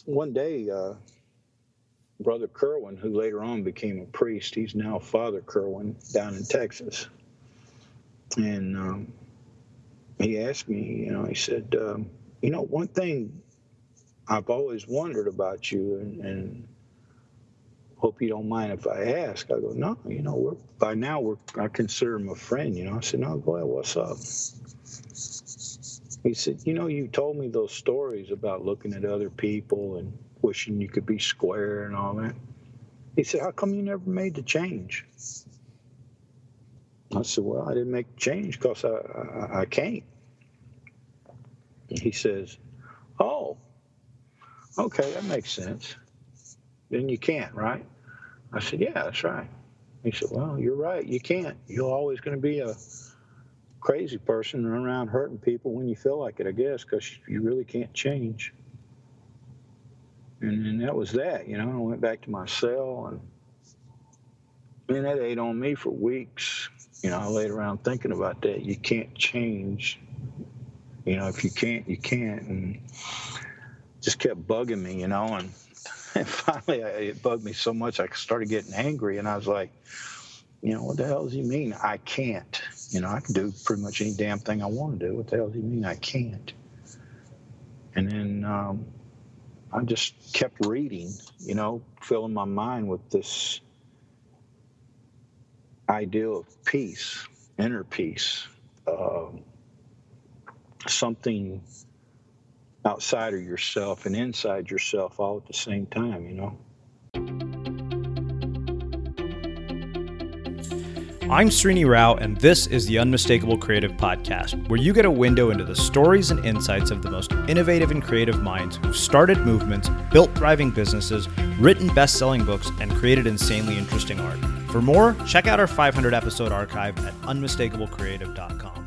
one day, Brother Kerwin, who later on became a priest, he's now Father Kerwin down in Texas. And he asked me, he said, one thing I've always wondered about you, and hope you don't mind if I ask. I go, no, I consider him a friend, I said, no, go ahead, what's up? He said, you told me those stories about looking at other people and wishing you could be square and all that. He said, how come you never made the change? I said, well, I didn't make the change because I can't. He says, oh, okay, that makes sense. Then you can't, right? I said, yeah, that's right. He said, well, you're right. You can't. You're always going to be a crazy person running around hurting people when you feel like it, I guess, because you really can't change. And that was that. I went back to my cell, and that ate on me for weeks. I laid around thinking about that. You can't change. If you can't, you can't. And just kept bugging me, and finally it bugged me so much I started getting angry, and I was like, what the hell does he mean I can't? I can do pretty much any damn thing I want to do. What the hell does he mean I can't? And then I just kept reading, filling my mind with this idea of peace, inner peace, something outside of yourself and inside yourself all at the same time, I'm Srini Rao, and this is the Unmistakable Creative Podcast, where you get a window into the stories and insights of the most innovative and creative minds who've started movements, built thriving businesses, written best-selling books, and created insanely interesting art. For more, check out our 500-episode archive at unmistakablecreative.com.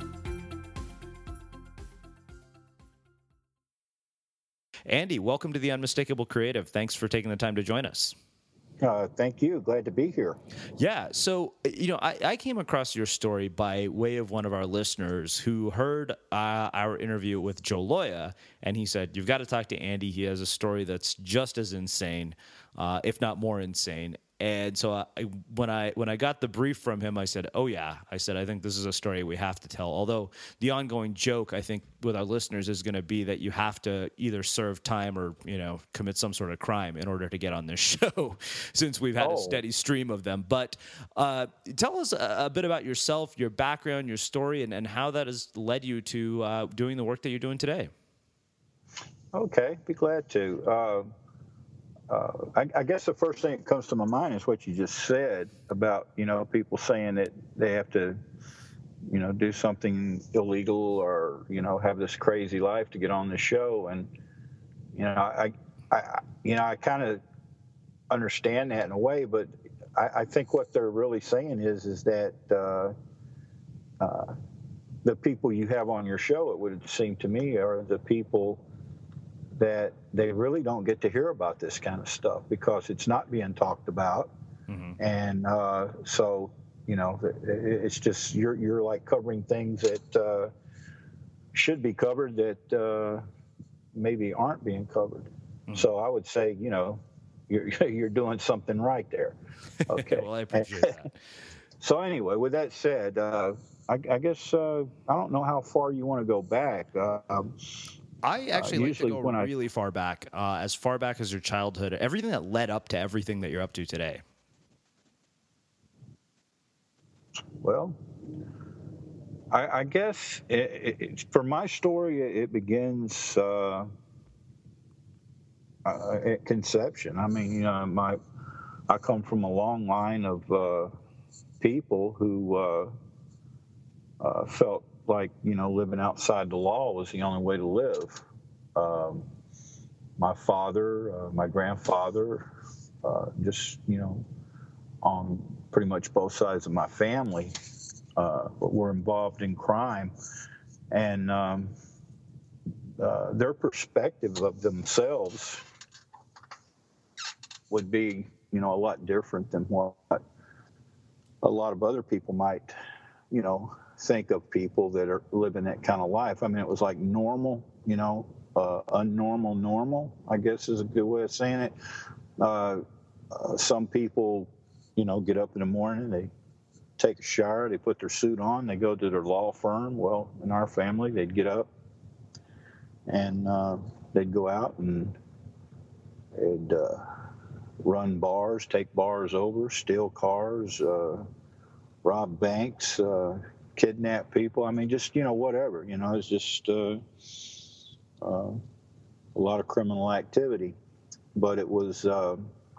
Andy, welcome to the Unmistakable Creative. Thanks for taking the time to join us. Thank you. Glad to be here. Yeah. So, I came across your story by way of one of our listeners who heard our interview with Joe Loya, and he said, you've got to talk to Andy. He has a story that's just as insane, if not more insane. And so when I got the brief from him, I said, oh, yeah. I said, I think this is a story we have to tell. Although the ongoing joke, I think, with our listeners is going to be that you have to either serve time or, commit some sort of crime in order to get on this show, since we've had a steady stream of them. But tell us a bit about yourself, your background, your story, and how that has led you to doing the work that you're doing today. Okay, be glad to. I guess the first thing that comes to my mind is what you just said about, people saying that they have to, do something illegal or, have this crazy life to get on the show. And, I kind of understand that in a way, but I think what they're really saying is that the people you have on your show, it would seem to me, are the people that they really don't get to hear about this kind of stuff because it's not being talked about. Mm-hmm. And so, it's just you're like covering things that should be covered that maybe aren't being covered. Mm-hmm. So I would say, you're doing something right there. Okay. Well, I appreciate that. So anyway, with that said, I guess I don't know how far you want to go back. I actually like to go really far back as your childhood, everything that led up to everything that you're up to today. Well, I guess for my story, it begins at conception. I mean, I come from a long line of people who felt like, living outside the law was the only way to live. My father, my grandfather, just, on pretty much both sides of my family were involved in crime. And their perspective of themselves would be, a lot different than what a lot of other people might, think of people that are living that kind of life. I mean, it was like normal, unnormal normal, I guess is a good way of saying it. Uh, some people, get up in the morning, they take a shower, they put their suit on, they go to their law firm. Well, in our family, they'd get up and they'd go out and they'd run bars, take bars over, steal cars, rob banks, kidnap people. I mean, just, whatever. It's just a lot of criminal activity. But it was a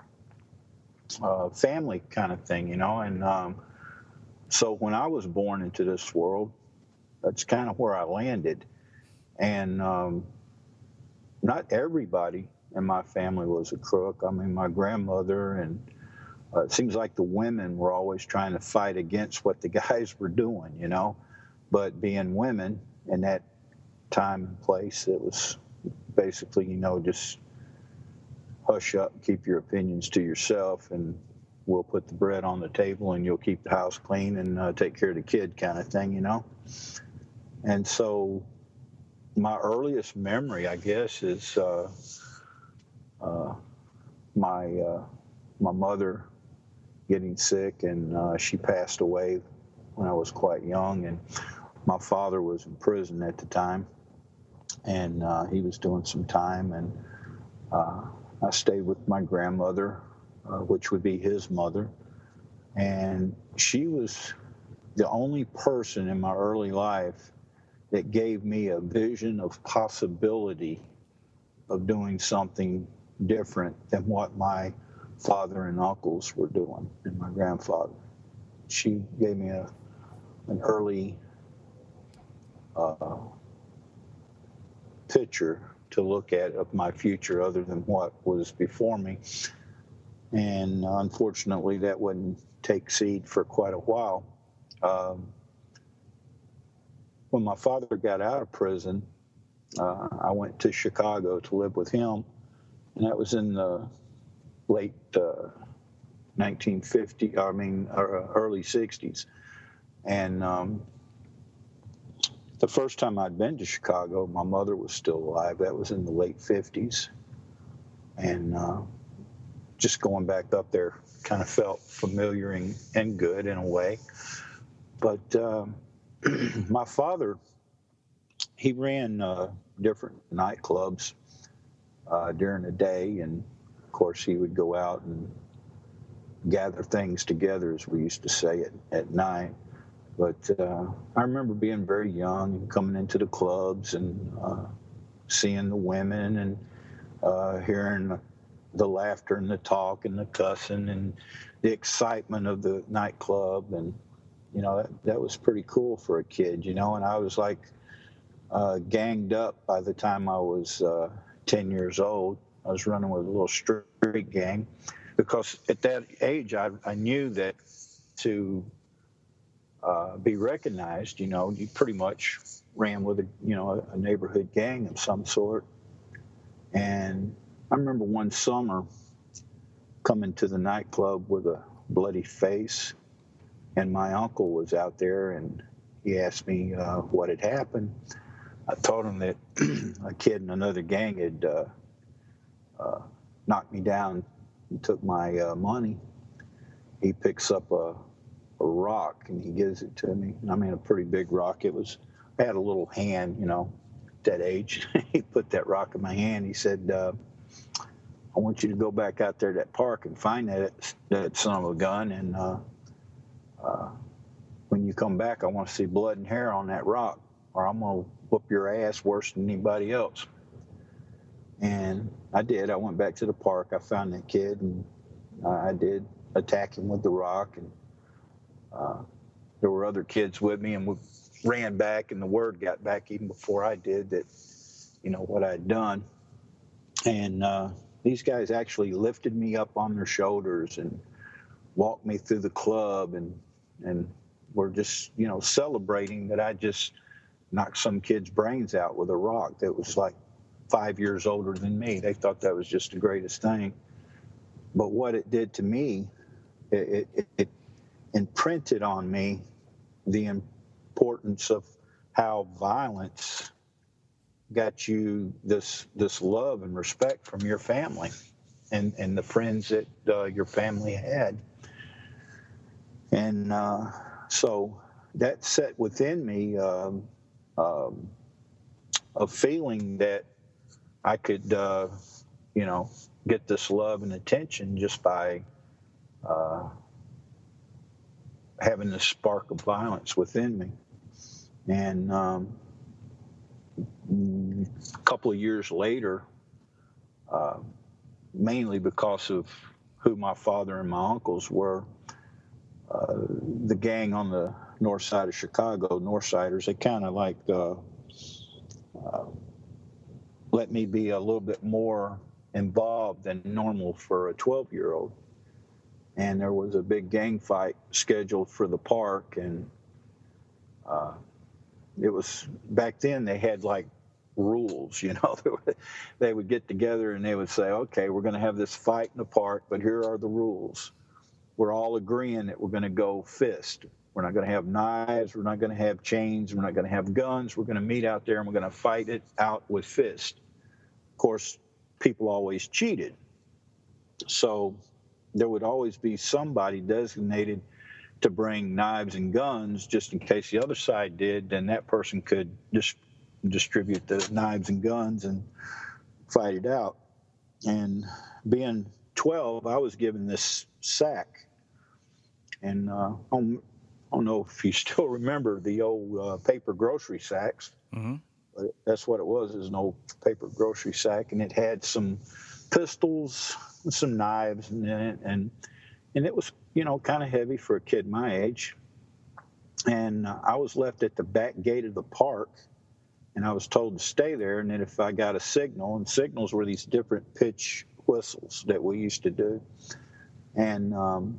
family kind of thing, and so when I was born into this world, that's kind of where I landed. And not everybody in my family was a crook. I mean, my grandmother and it seems like the women were always trying to fight against what the guys were doing, But being women in that time and place, it was basically, just hush up, keep your opinions to yourself, and we'll put the bread on the table and you'll keep the house clean and take care of the kid kind of thing, And so my earliest memory, I guess, is my mother getting sick, and she passed away when I was quite young, and my father was in prison at the time, and he was doing some time, and I stayed with my grandmother, which would be his mother, and she was the only person in my early life that gave me a vision of possibility of doing something different than what my father and uncles were doing, and my grandfather. She gave me an early picture to look at of my future other than what was before me. And unfortunately, that wouldn't take seed for quite a while. When my father got out of prison, I went to Chicago to live with him, and that was in the late 1950s, early 60s. And the first time I'd been to Chicago, my mother was still alive. That was in the late 50s. And just going back up there kind of felt familiar and good in a way. But my father, he ran different nightclubs during the day, and of course he would go out and gather things together, as we used to say, at night. But I remember being very young and coming into the clubs and seeing the women and hearing the laughter and the talk and the cussing and the excitement of the nightclub. And, that was pretty cool for a kid, and I was like ganged up by the time I was 10 years old. I was running with a little street gang because at that age I knew that to be recognized, you pretty much ran with a neighborhood gang of some sort. And I remember one summer coming to the nightclub with a bloody face, and my uncle was out there, and he asked me what had happened. I told him that a kid in another gang had knocked me down and took my money. He picks up a rock and he gives it to me. I mean, a pretty big rock. I had a little hand, at that age. He put that rock in my hand. He said, I want you to go back out there to that park and find that son of a gun. And when you come back, I want to see blood and hair on that rock, or I'm going to whoop your ass worse than anybody else. And I did. I went back to the park. I found that kid, and I did attack him with the rock. And there were other kids with me, and we ran back, and the word got back even before I did that, what I'd done. And these guys actually lifted me up on their shoulders and walked me through the club, and were just, celebrating that I just knocked some kid's brains out with a rock that was like 5 years older than me. They thought that was just the greatest thing. But what it did to me, it imprinted on me the importance of how violence got you this love and respect from your family and the friends that your family had. And so that set within me um, a feeling that I could, get this love and attention just by having this spark of violence within me. And a couple of years later, mainly because of who my father and my uncles were, the gang on the north side of Chicago, Northsiders, they kind of like let me be a little bit more involved than normal for a 12-year-old. And there was a big gang fight scheduled for the park, and it was back then they had like rules, they would get together and they would say, okay, we're going to have this fight in the park, but here are the rules. We're all agreeing that we're going to go fist. We're not going to have knives. We're not going to have chains. We're not going to have guns. We're going to meet out there and we're going to fight it out with fist. Of course, people always cheated. So there would always be somebody designated to bring knives and guns just in case the other side did, then that person could distribute the knives and guns and fight it out. And being 12, I was given this sack. And I don't know if you still remember the old paper grocery sacks. Mm-hmm. But that's what it was an old paper grocery sack. And it had some pistols and some knives in it. And it was, kind of heavy for a kid my age. And I was left at the back gate of the park. And I was told to stay there. And then if I got a signal, and signals were these different pitch whistles that we used to do. And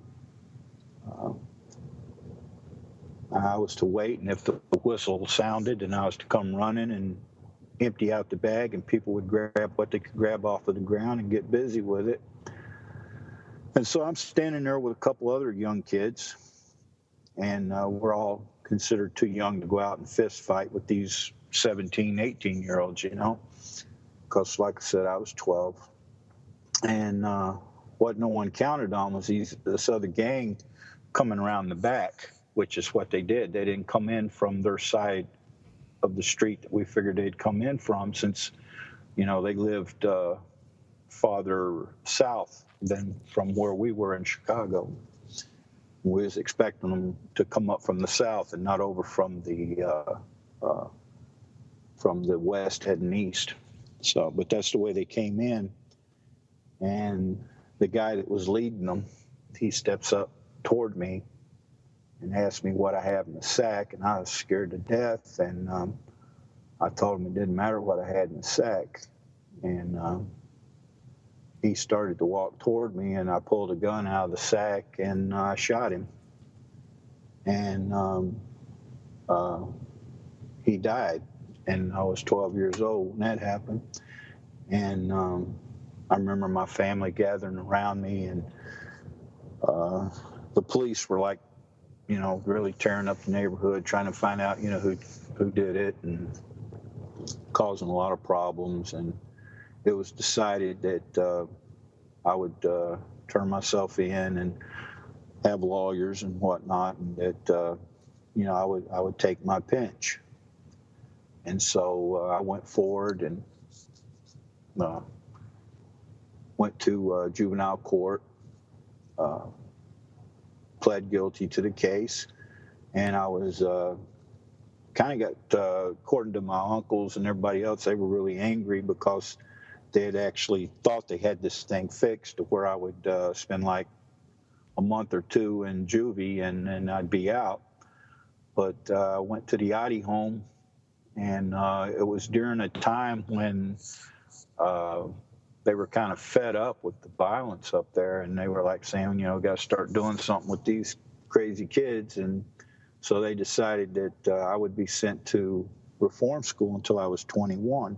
I was to wait, and if the whistle sounded, then I was to come running and empty out the bag, and people would grab what they could grab off of the ground and get busy with it. And so I'm standing there with a couple other young kids, and we're all considered too young to go out and fist fight with these 17, 18-year-olds, because like I said, I was 12. And what no one counted on was this other gang coming around the back, which is what they did. They didn't come in from their side of the street that we figured they'd come in from, since, they lived farther south than from where we were in Chicago. We was expecting them to come up from the south and not over from the west heading east. So, but that's the way they came in. And the guy that was leading them, he steps up toward me and asked me what I have in the sack, and I was scared to death. And I told him it didn't matter what I had in the sack. And he started to walk toward me, and I pulled a gun out of the sack and I shot him. And he died, and I was 12 years old when that happened. And I remember my family gathering around me, and the police were like, really tearing up the neighborhood, trying to find out, who did it, and causing a lot of problems. And it was decided that I would turn myself in and have lawyers and whatnot, and that I would take my pinch. And so I went forward and went to juvenile court, pled guilty to the case, and I was kind of got, according to my uncles and everybody else, they were really angry because they had actually thought they had this thing fixed to where I would spend like a month or two in juvie and I'd be out. But I went to the Yachty home, and it was during a time when they were kind of fed up with the violence up there, and they were like saying, got to start doing something with these crazy kids. And so they decided that I would be sent to reform school until I was 21.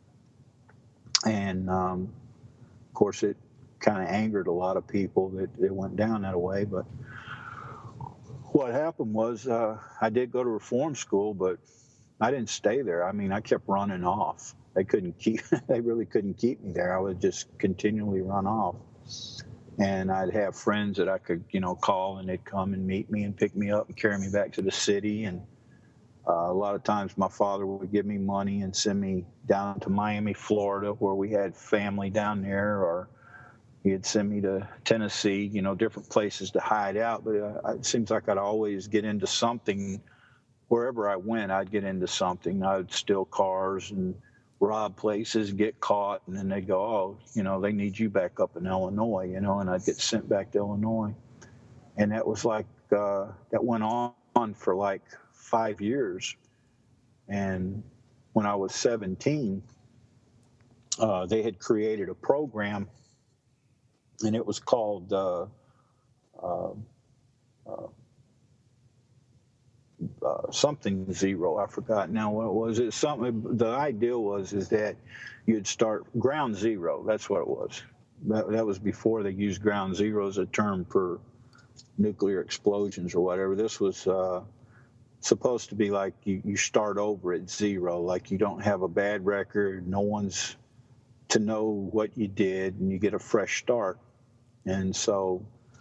And of course, it kind of angered a lot of people that it went down that way. But what happened was I did go to reform school, but I didn't stay there. I mean, I kept running off. They couldn't keep, they really couldn't keep me there. I would just continually run off. And I'd have friends that I could, call, and they'd come and meet me and pick me up and carry me back to the city. And a lot of times my father would give me money and send me down to Miami, Florida, where we had family down there, or he'd send me to Tennessee, different places to hide out. But it seems like I'd always get into something. Wherever I went, I'd get into something. I'd steal cars and rob places, get caught, and then they'd go, oh, they need you back up in Illinois, and I'd get sent back to Illinois. And that was like, that went on for like 5 years. And when I was 17, they had created a program, and it was called something zero. I forgot now what it was. It's something. The idea is that you'd start ground zero. That's what it was. That was before they used ground zero as a term for nuclear explosions or whatever. This was supposed to be like you start over at zero, like you don't have a bad record, no one's to know what you did, and you get a fresh start. And so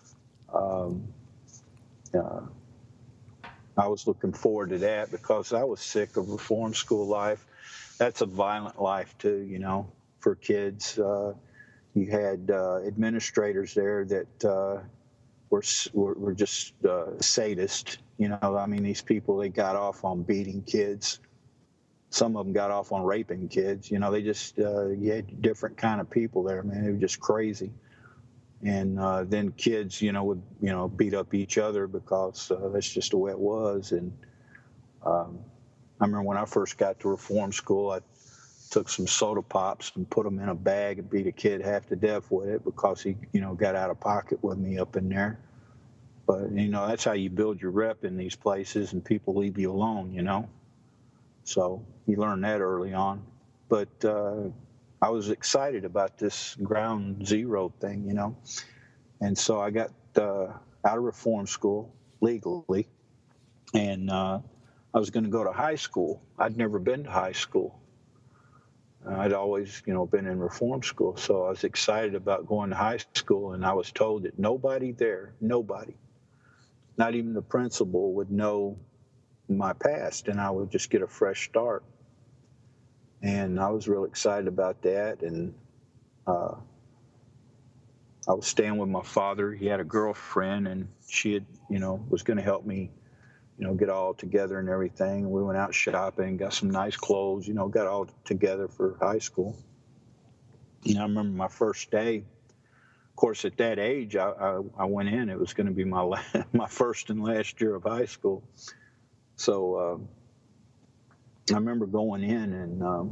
I was looking forward to that because I was sick of reform school life. That's a violent life too, for kids. You had administrators there that were just sadists. I mean, these people, they got off on beating kids. Some of them got off on raping kids. They just, you had different kind of people there, man. They were just crazy. And then kids, would, beat up each other because that's just the way it was. And I remember when I first got to reform school, I took some soda pops and put them in a bag and beat a kid half to death with it because he, got out of pocket with me up in there. But, that's how you build your rep in these places, and people leave you alone, So you learn that early on. But I was excited about this ground zero thing, And so I got out of reform school legally, and I was going to go to high school. I'd never been to high school. I'd always, been in reform school. So I was excited about going to high school, and I was told that nobody there, not even the principal, would know my past, and I would just get a fresh start. And I was real excited about that. And I was staying with my father. He had a girlfriend, and she had, was going to help me, get all together and everything. We went out shopping, got some nice clothes, got all together for high school. I remember my first day. Of course, at that age, I went in. It was going to be my first and last year of high school. So I remember going in and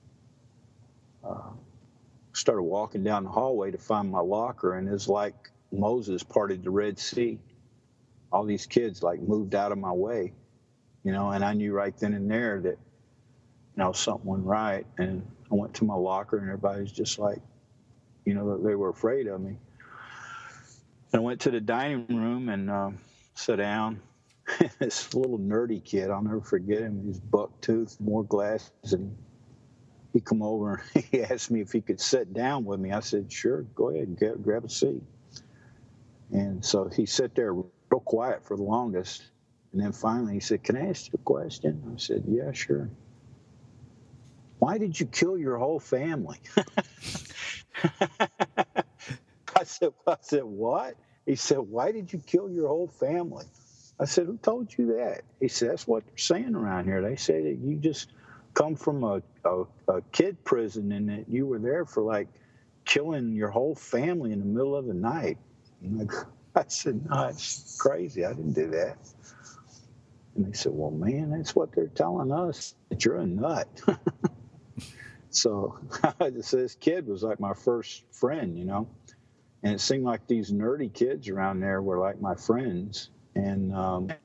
started walking down the hallway to find my locker, and it's like Moses parted the Red Sea. All these kids moved out of my way, and I knew right then and there that, something wasn't right. And I went to my locker, and everybody's just like, they were afraid of me. And I went to the dining room and sat down. This little nerdy kid, I'll never forget him. He's buck-toothed, more glasses, and he come over and he asked me if he could sit down with me. I said, sure, go ahead and grab a seat. And so he sat there real quiet for the longest. And then finally he said, can I ask you a question? I said, yeah, sure. Why did you kill your whole family? I said, what? He said, why did you kill your whole family? I said, who told you that? He said, that's what they're saying around here. They say that you just come from a kid prison and that you were there for killing your whole family in the middle of the night. And I said, no, it's crazy. I didn't do that. And they said, well, man, that's what they're telling us, that you're a nut. So this kid was like my first friend, and it seemed like these nerdy kids around there were like my friends. And I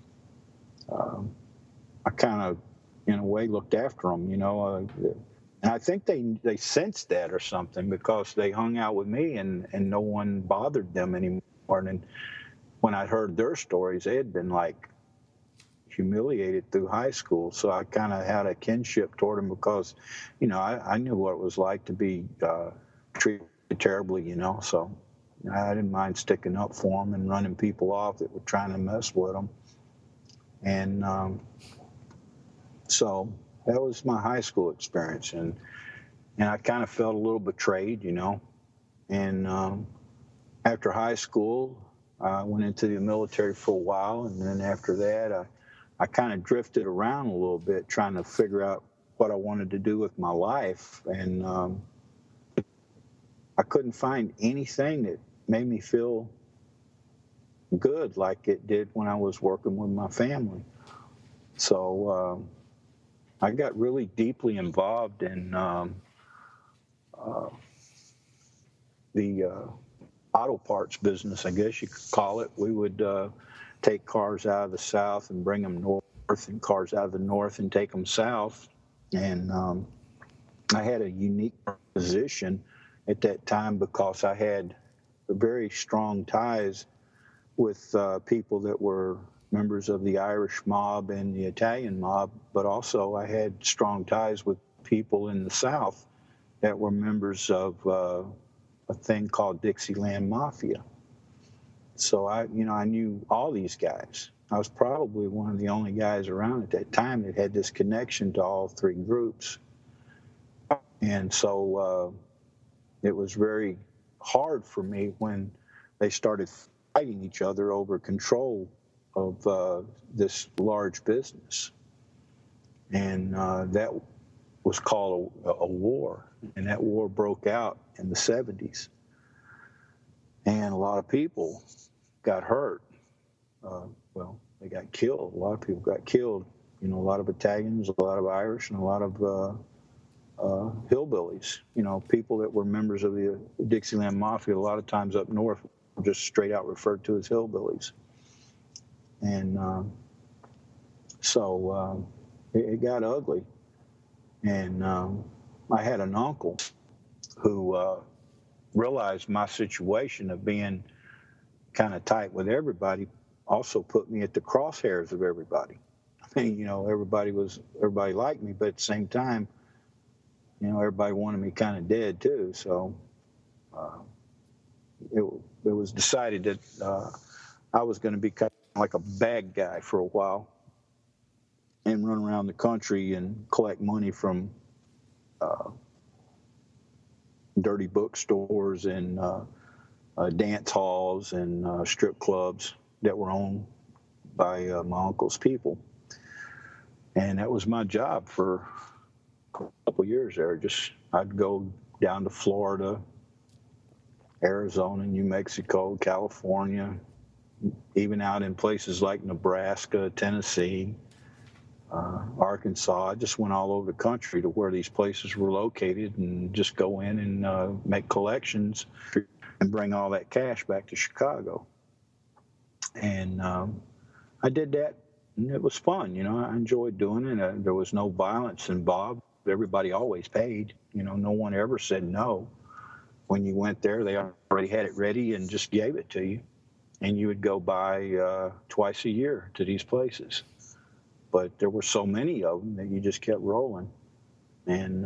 kind of, in a way, looked after them, and I think they sensed that or something, because they hung out with me and no one bothered them anymore. And when I heard their stories, they had been humiliated through high school. So I kind of had a kinship toward him because, I knew what it was like to be treated terribly, So I didn't mind sticking up for him and running people off that were trying to mess with him. And so that was my high school experience. And I kind of felt a little betrayed, And after high school, I went into the military for a while. And then after that, I kind of drifted around a little bit trying to figure out what I wanted to do with my life. And I couldn't find anything that made me feel good like it did when I was working with my family. So I got really deeply involved in the auto parts business, I guess you could call it. We would take cars out of the South and bring them north, and cars out of the North and take them south. And I had a unique position at that time because I had very strong ties with people that were members of the Irish mob and the Italian mob, but also I had strong ties with people in the South that were members of a thing called Dixieland Mafia. So I knew all these guys. I was probably one of the only guys around at that time that had this connection to all three groups. And so it was very hard for me when they started fighting each other over control of this large business. And that was called a war. And that war broke out in the 70s. And a lot of people got hurt. Well, they got killed. A lot of people got killed. A lot of Italians, a lot of Irish, and a lot of hillbillies. People that were members of the Dixieland Mafia, a lot of times up north, were just straight out referred to as hillbillies. And so it got ugly. And I had an uncle who realized my situation of being kind of tight with everybody also put me at the crosshairs of everybody. I mean, everybody liked me, but at the same time, everybody wanted me kind of dead too. So it was decided that I was going to be kind of like a bad guy for a while and run around the country and collect money from dirty bookstores and dance halls and strip clubs that were owned by my uncle's people. And that was my job for a couple of years there. I'd go down to Florida, Arizona, New Mexico, California, even out in places like Nebraska, Tennessee, Arkansas. I just went all over the country to where these places were located and just go in and make collections and bring all that cash back to Chicago. And I did that, and it was fun. I enjoyed doing it. There was no violence involved. Everybody always paid. No one ever said no. When you went there, they already had it ready and just gave it to you. And you would go by twice a year to these places. But there were so many of them that you just kept rolling. And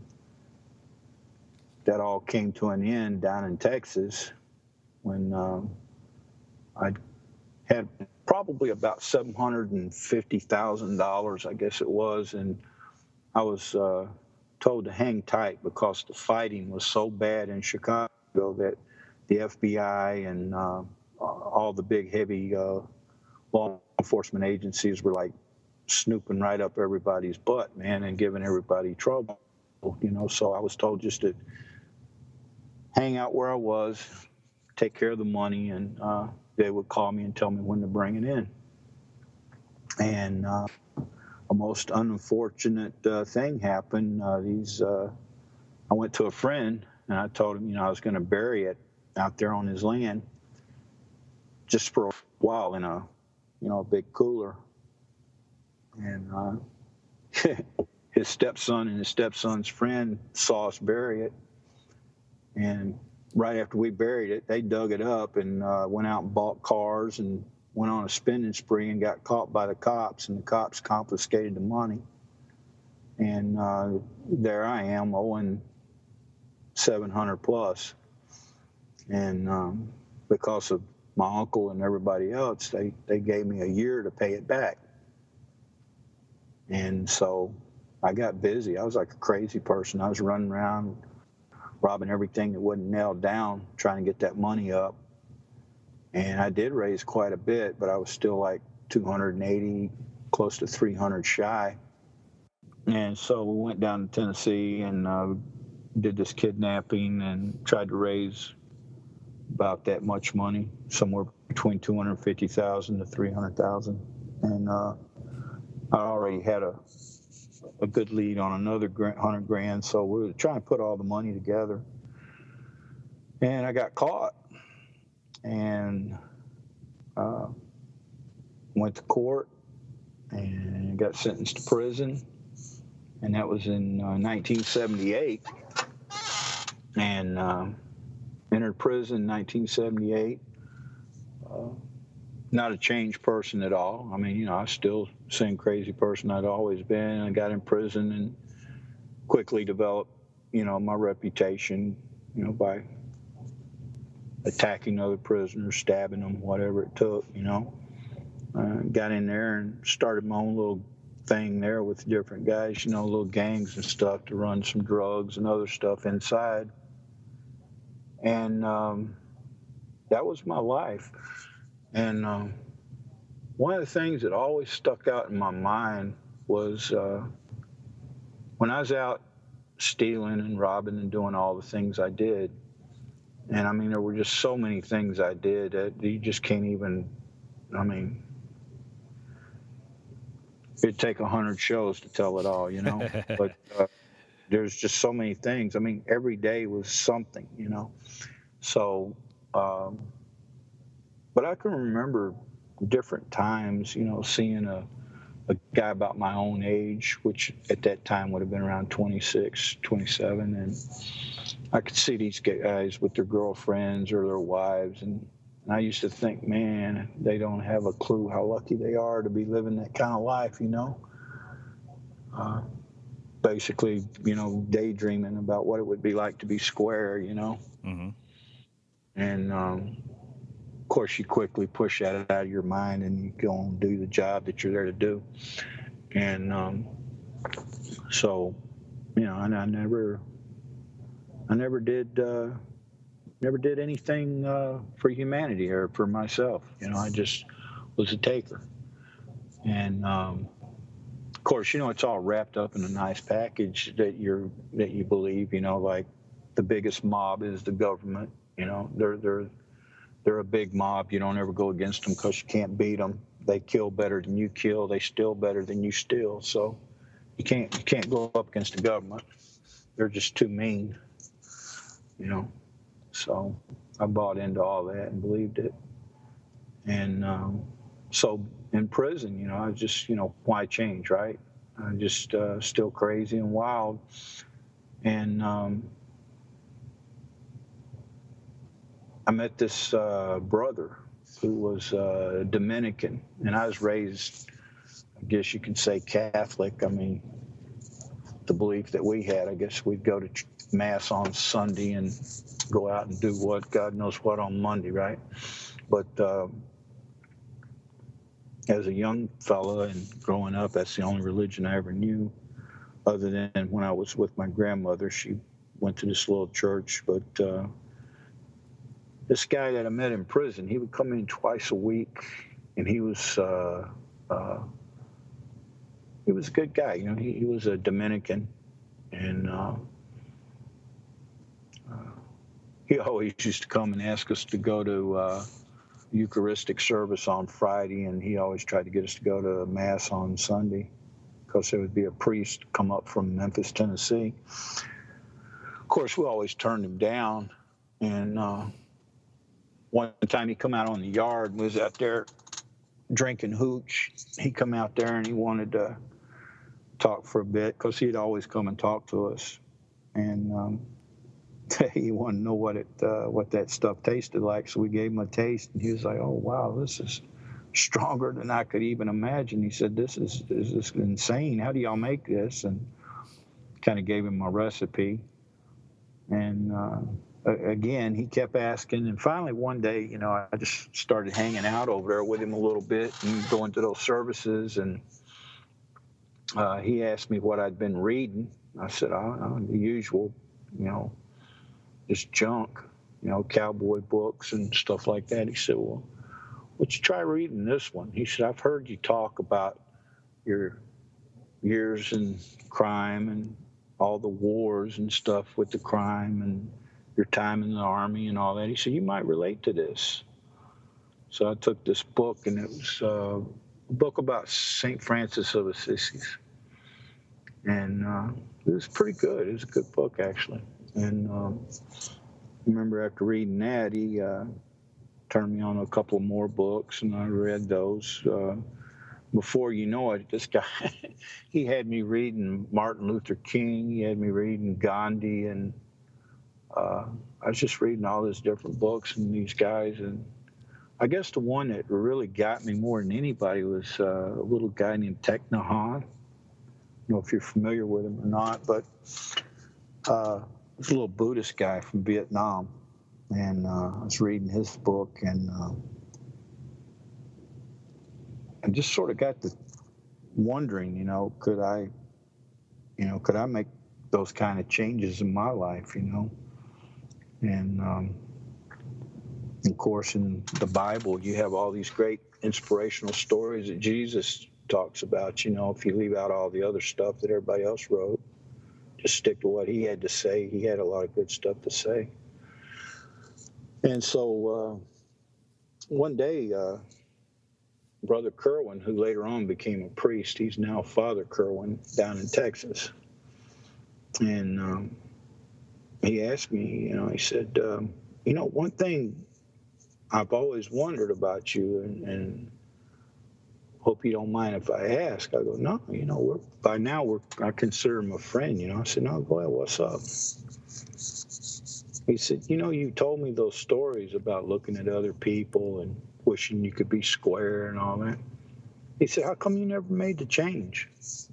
that all came to an end down in Texas when I had probably about $750,000, I guess it was. And I was told to hang tight because the fighting was so bad in Chicago that the FBI and all the big, heavy law enforcement agencies were like snooping right up everybody's butt, man, and giving everybody trouble, So I was told just to hang out where I was, take care of the money, and they would call me and tell me when to bring it in. And a most unfortunate thing happened. I went to a friend and I told him, I was going to bury it out there on his land just for a while in a big cooler. And his stepson and his stepson's friend saw us bury it. And right after we buried it, they dug it up and went out and bought cars and went on a spending spree and got caught by the cops, and the cops confiscated the money. And there I am owing 700 plus. And because of my uncle and everybody else, they gave me a year to pay it back. And so I got busy. I was like a crazy person. I was running around robbing everything that wasn't nailed down, trying to get that money up. And I did raise quite a bit, but I was still like 280, close to 300 shy. And so we went down to Tennessee and did this kidnapping and tried to raise about that much money, somewhere between 250,000 to 300,000. And I already had a good lead on another 100 grand, so we were trying to put all the money together. And I got caught and went to court and got sentenced to prison. And that was in 1978. And entered prison in 1978. Not a changed person at all. I mean, I was still the same crazy person I'd always been. I got in prison and quickly developed, my reputation, by attacking other prisoners, stabbing them, whatever it took, Got in there and started my own little thing there with different guys, little gangs and stuff to run some drugs and other stuff inside. And that was my life. And one of the things that always stuck out in my mind was when I was out stealing and robbing and doing all the things I did. And I mean, there were just so many things I did that you just can't even, it'd take 100 shows to tell it all, But there's just so many things. I mean, every day was something, So, but I can remember different times, seeing a guy about my own age, which at that time would have been around 26, 27. And I could see these guys with their girlfriends or their wives. And I used to think, man, they don't have a clue how lucky they are to be living that kind of life, Basically, daydreaming about what it would be like to be square, Mm-hmm. And, of course, you quickly push that out of your mind and you go and do the job that you're there to do. And so, and I never did anything for humanity or for myself. I just was a taker. And of course, it's all wrapped up in a nice package that you believe. Like the biggest mob is the government. They're a big mob. You don't ever go against them because you can't beat them. They kill better than you kill. They steal better than you steal. So you can't go up against the government. They're just too mean. So I bought into all that and believed it. And so in prison, I just, why change, right? I'm just still crazy and wild. And I met this brother who was Dominican, and I was raised, I guess you can say, Catholic. I mean, the belief that we had, I guess we'd go to Mass on Sunday and go out and do what, God knows what, on Monday, right? But as a young fella and growing up, that's the only religion I ever knew, other than when I was with my grandmother. She went to this little church, but this guy that I met in prison, he would come in twice a week, and he was a good guy. He was a Dominican, and he always used to come and ask us to go to Eucharistic service on Friday, and he always tried to get us to go to Mass on Sunday because there would be a priest come up from Memphis, Tennessee. Of course, we always turned him down, and one time he come out on the yard and was out there drinking hooch. He come out there and he wanted to talk for a bit because he'd always come and talk to us. And he wanted to know what that stuff tasted like. So we gave him a taste, and he was like, "Oh, wow, this is stronger than I could even imagine. He said, is this insane? How do y'all make this? And kind of gave him my recipe. And again, he kept asking. And finally, one day, I just started hanging out over there with him a little bit and going to those services. And he asked me what I'd been reading. I said, the usual, just junk, cowboy books and stuff like that. He said, well, would you try reading this one? He said, I've heard you talk about your years in crime and all the wars and stuff with the crime and your time in the Army and all that. He said, you might relate to this. So I took this book, and it was a book about St. Francis of Assisi. And it was pretty good. It was a good book, actually. And I remember after reading that, he turned me on a couple more books, and I read those. Before you know it, this guy, he had me reading Martin Luther King. He had me reading Gandhi, and I was just reading all these different books and these guys. And I guess the one that really got me more than anybody was a little guy named Thich Nhat Hanh. I don't know if you're familiar with him or not, but he's a little Buddhist guy from Vietnam. And I was reading his book, and I just sort of got to wondering, could I make those kind of changes in my life, And of course, in the Bible, you have all these great inspirational stories that Jesus talks about. If you leave out all the other stuff that everybody else wrote, just stick to what he had to say. He had a lot of good stuff to say. And so one day, Brother Kerwin, who later on became a priest, he's now Father Kerwin down in Texas. And he asked me, he said, one thing I've always wondered about you, and hope you don't mind if I ask. I go, no, I consider him a friend, I said, no, go ahead, what's up? He said, you told me those stories about looking at other people and wishing you could be square and all that. He said, how come you never made the change?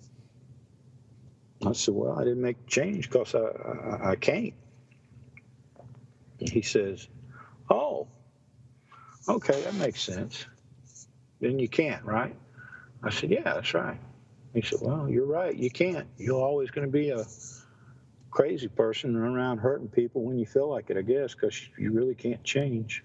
I said, well, I didn't make the change because I can't. And he says, oh, okay, that makes sense. Then you can't, right? I said, yeah, that's right. He said, well, you're right, you can't. You're always going to be a crazy person and run around hurting people when you feel like it, I guess, because you really can't change.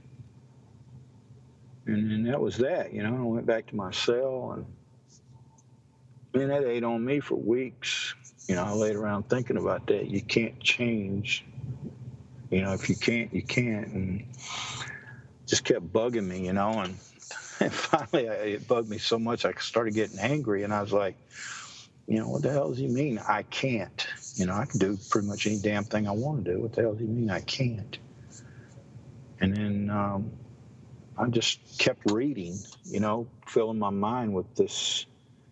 And that was that, I went back to my cell, and man, that ate on me for weeks. I laid around thinking about that. You can't change. If you can't, you can't. And just kept bugging me, and finally it bugged me so much I started getting angry, and I was like, what the hell does he mean I can't? I can do pretty much any damn thing I want to do. What the hell does he mean I can't? And then I just kept reading, filling my mind with this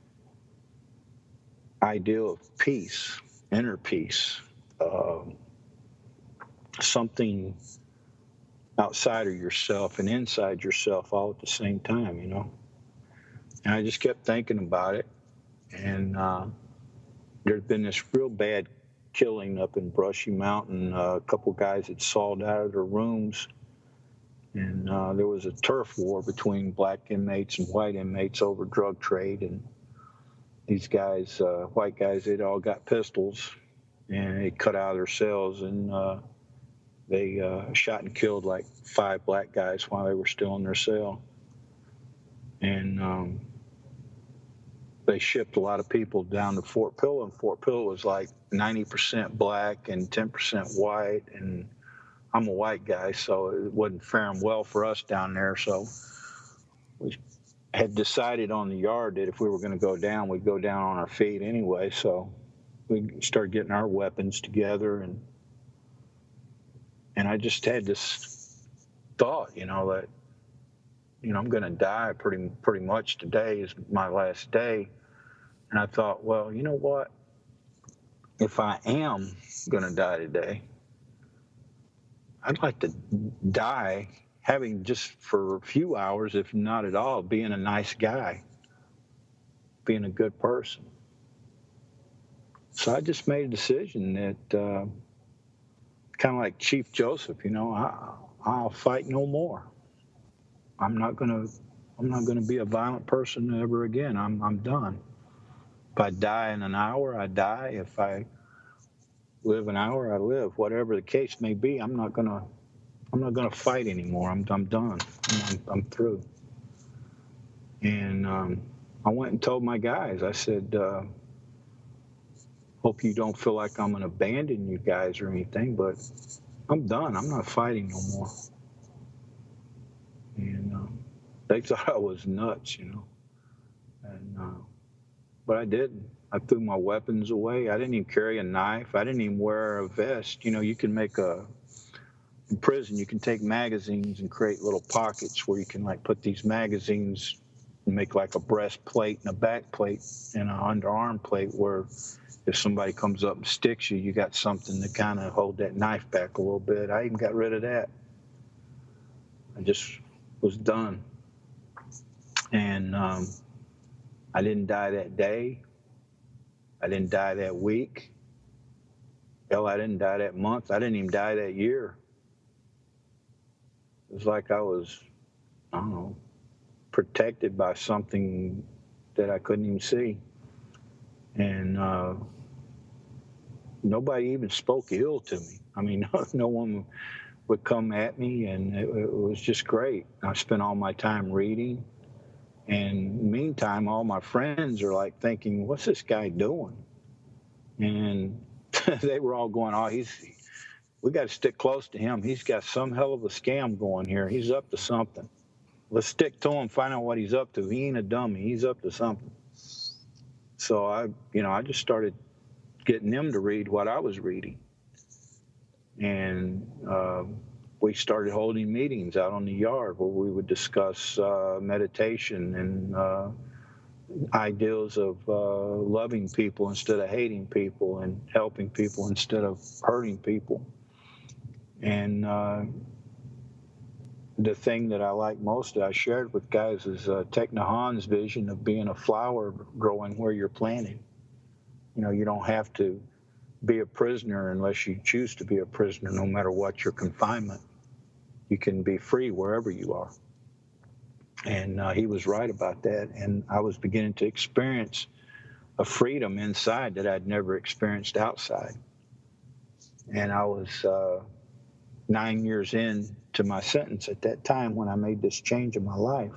idea of peace, inner peace, something outside of yourself and inside yourself all at the same time, And I just kept thinking about it. And there's been this real bad killing up in Brushy Mountain. A couple guys had sawed out of their rooms. And there was a turf war between black inmates and white inmates over drug trade. And these guys, white guys, they'd all got pistols, and they cut out of their cells, and they shot and killed like 5 black guys while they were still in their cell. And they shipped a lot of people down to Fort Pillow, and Fort Pillow was like 90% black and 10% white, and I'm a white guy, so it wasn't faring well for us down there. So we had decided on the yard that if we were going to go down, we'd go down on our feet anyway. So we started getting our weapons together, and I just had this thought, that, I'm going to die pretty much today is my last day. And I thought, well, you know what? If I am going to die today, I'd like to die having just for a few hours, if not at all, being a nice guy, being a good person. So I just made a decision that kind of like Chief Joseph, I'll fight no more. I'm not gonna be a violent person ever again. I'm done. If I die in an hour, I die. If I live an hour, I live. Whatever the case may be, I'm not gonna fight anymore. I'm done. I'm through. And I went and told my guys. I said, "Hope you don't feel like I'm gonna abandon you guys or anything, but I'm done. I'm not fighting no more." And they thought I was nuts, And but I didn't. I threw my weapons away. I didn't even carry a knife. I didn't even wear a vest. You can make in prison, you can take magazines and create little pockets where you can like put these magazines and make like a breastplate and a back plate and an underarm plate where if somebody comes up and sticks you, you got something to kind of hold that knife back a little bit. I even got rid of that. I just was done. And I didn't die that day. I didn't die that week. Hell, I didn't die that month. I didn't even die that year. It was like I was, I don't know, protected by something that I couldn't even see. And nobody even spoke ill to me. I mean, no one would come at me, and it was just great. I spent all my time reading. And meantime, all my friends are like thinking, what's this guy doing? And they were all going, we got to stick close to him. He's got some hell of a scam going here. He's up to something. Let's stick to him, find out what he's up to. He ain't a dummy. He's up to something. So I just started getting them to read what I was reading. And we started holding meetings out on the yard where we would discuss meditation and ideals of loving people instead of hating people and helping people instead of hurting people. And the thing that I like most that I shared with guys is Thich Nhat Hanh's vision of being a flower growing where you're planted. You don't have to be a prisoner unless you choose to be a prisoner, no matter what your confinement. You can be free wherever you are. And he was right about that. And I was beginning to experience a freedom inside that I'd never experienced outside. And I was 9 years into my sentence at that time when I made this change in my life.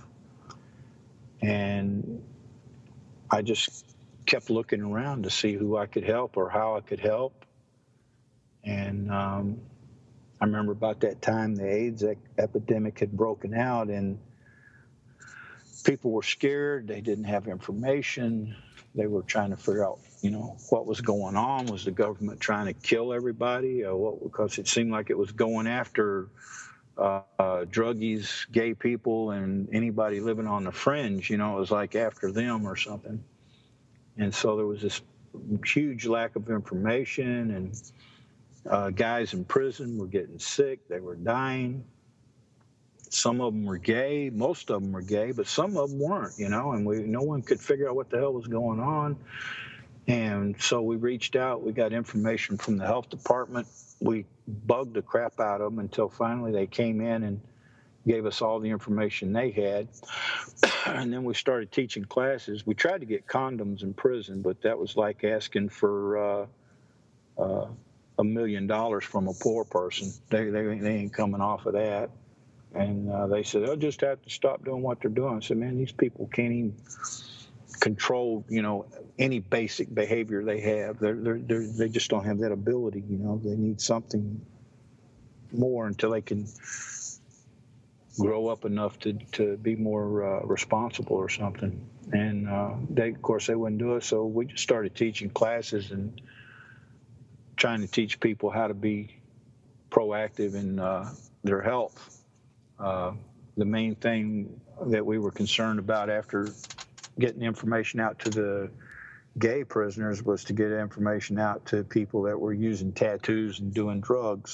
And I just kept looking around to see who I could help or how I could help. And I remember about that time the AIDS epidemic had broken out, and people were scared. They didn't have information. They were trying to figure out, what was going on. Was the government trying to kill everybody? Because it seemed like it was going after druggies, gay people, and anybody living on the fringe. It was like after them or something. And so there was this huge lack of information, and guys in prison were getting sick. They were dying. Some of them were gay. Most of them were gay, but some of them weren't, and no one could figure out what the hell was going on. And so we reached out. We got information from the health department. We bugged the crap out of them until finally they came in and gave us all the information they had. And then we started teaching classes. We tried to get condoms in prison, but that was like asking for $1 million from a poor person. They ain't coming off of that. And they said, they'll just have to stop doing what they're doing. I said, man, these people can't even control, any basic behavior they have. They just don't have that ability, They need something more until they can grow up enough to be more responsible or something. And of course, they wouldn't do it. So we just started teaching classes and trying to teach people how to be proactive in their health. The main thing that we were concerned about after getting information out to the gay prisoners was to get information out to people that were using tattoos and doing drugs.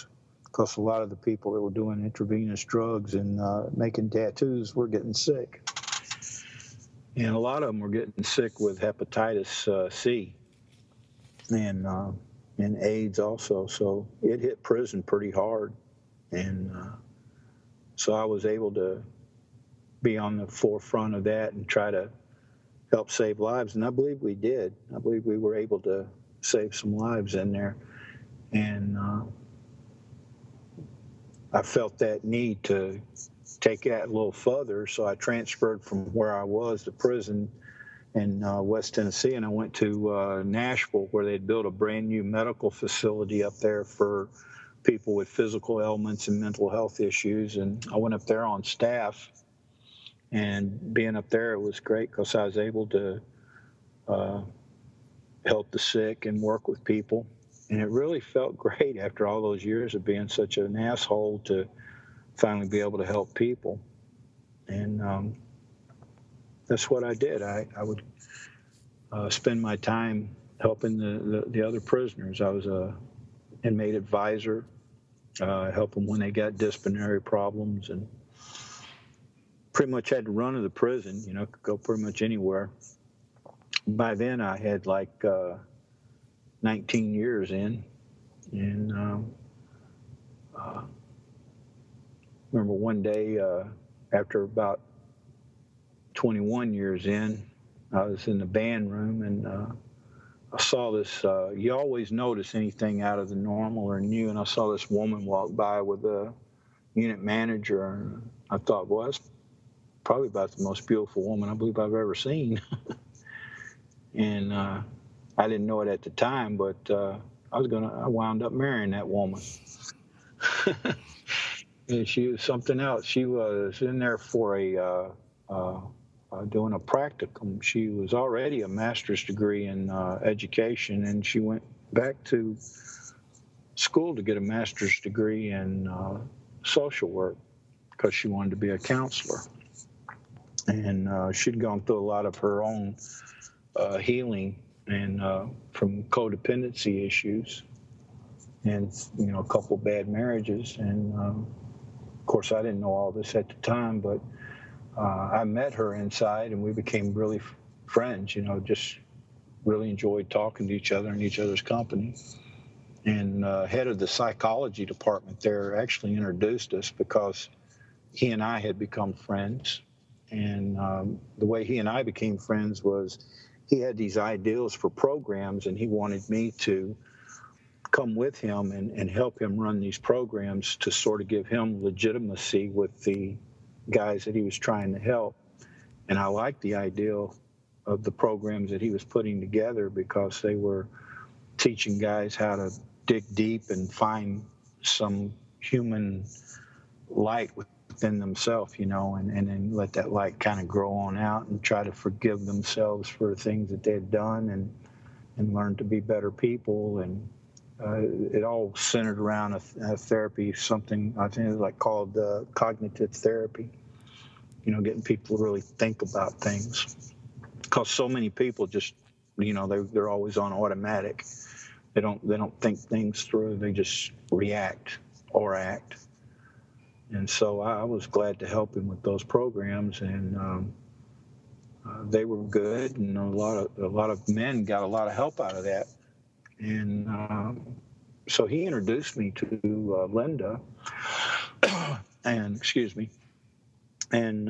because a lot of the people that were doing intravenous drugs and making tattoos were getting sick. And a lot of them were getting sick with hepatitis C and AIDS also. So it hit prison pretty hard. And so I was able to be on the forefront of that and try to help save lives. And I believe we did. I believe we were able to save some lives in there. And I felt that need to take that a little further. So I transferred from where I was to prison in West Tennessee, and I went to Nashville, where they'd built a brand new medical facility up there for people with physical ailments and mental health issues. And I went up there on staff, and being up there, it was great because I was able to help the sick and work with people. And it really felt great after all those years of being such an asshole to finally be able to help people. And that's what I did. I would spend my time helping the other prisoners. I was a inmate advisor, help them when they got disciplinary problems, and pretty much had to run to the prison, could go pretty much anywhere. By then I had like 19 years in, and remember one day after about 21 years in, I was in the band room, and I saw this, you always notice anything out of the normal or new, and I saw this woman walk by with a unit manager, and I thought, well, that's probably about the most beautiful woman I believe I've ever seen. And I didn't know it at the time, but I wound up marrying that woman. And she was something else. She was in there for doing a practicum. She was already a master's degree in education, and she went back to school to get a master's degree in social work because she wanted to be a counselor. And she'd gone through a lot of her own healing and from codependency issues, and a couple bad marriages. And of course, I didn't know all this at the time, but I met her inside, and we became really friends. Just really enjoyed talking to each other and each other's company. And head of the psychology department there actually introduced us because he and I had become friends. And the way he and I became friends was he had these ideals for programs, and he wanted me to come with him and help him run these programs to sort of give him legitimacy with the guys that he was trying to help. And I liked the ideal of the programs that he was putting together because they were teaching guys how to dig deep and find some human light within themselves, and then let that light kind of grow on out and try to forgive themselves for things that they've done and learn to be better people. And it all centered around a therapy, something I think is like called cognitive therapy, getting people to really think about things. Because so many people just, they're always on automatic. They don't think things through. They just react or act. And so I was glad to help him with those programs, and they were good, and a lot of men got a lot of help out of that. And so he introduced me to Linda, and excuse me, and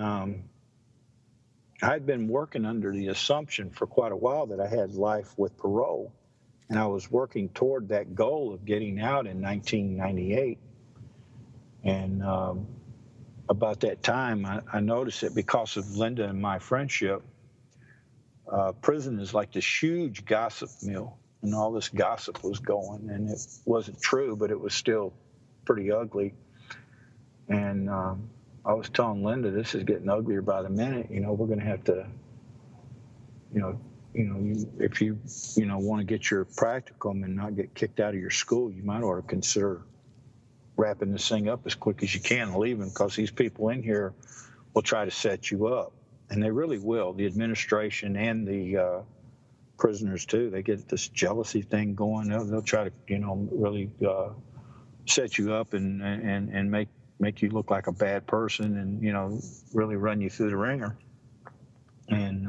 I'd been working under the assumption for quite a while that I had life with parole, and I was working toward that goal of getting out in 1998. And about that time, I noticed that because of Linda and my friendship, prison is like this huge gossip mill, and all this gossip was going, and it wasn't true, but it was still pretty ugly. And I was telling Linda, this is getting uglier by the minute. We're going to have to, if you want to get your practicum and not get kicked out of your school, you might ought to consider wrapping this thing up as quick as you can and leaving, because these people in here will try to set you up, and they really will. The administration and the prisoners too. They get this jealousy thing going. They'll try to, really set you up and make you look like a bad person, and really run you through the ringer. And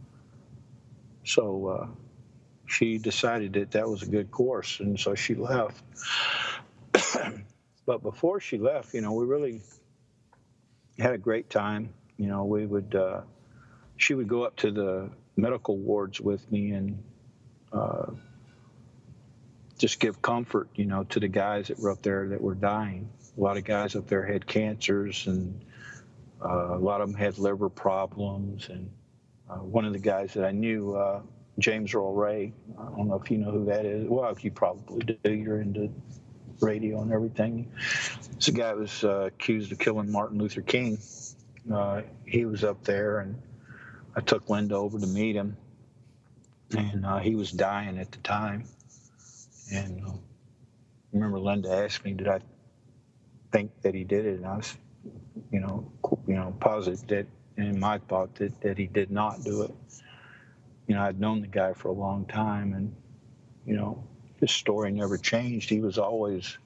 so she decided that was a good course, and so she left. But before she left, we really had a great time. She would go up to the medical wards with me and just give comfort, to the guys that were up there that were dying. A lot of guys up there had cancers, and a lot of them had liver problems. And one of the guys that I knew, James Earl Ray, I don't know if you know who that is. Well, you probably do. You're into radio and everything. This guy was accused of killing Martin Luther King. He was up there, and I took Linda over to meet him, and he was dying at the time. And I remember Linda asked me, did I think that he did it? And I was, positive that, in my thought, that he did not do it. I'd known the guy for a long time, and, his story never changed. He was always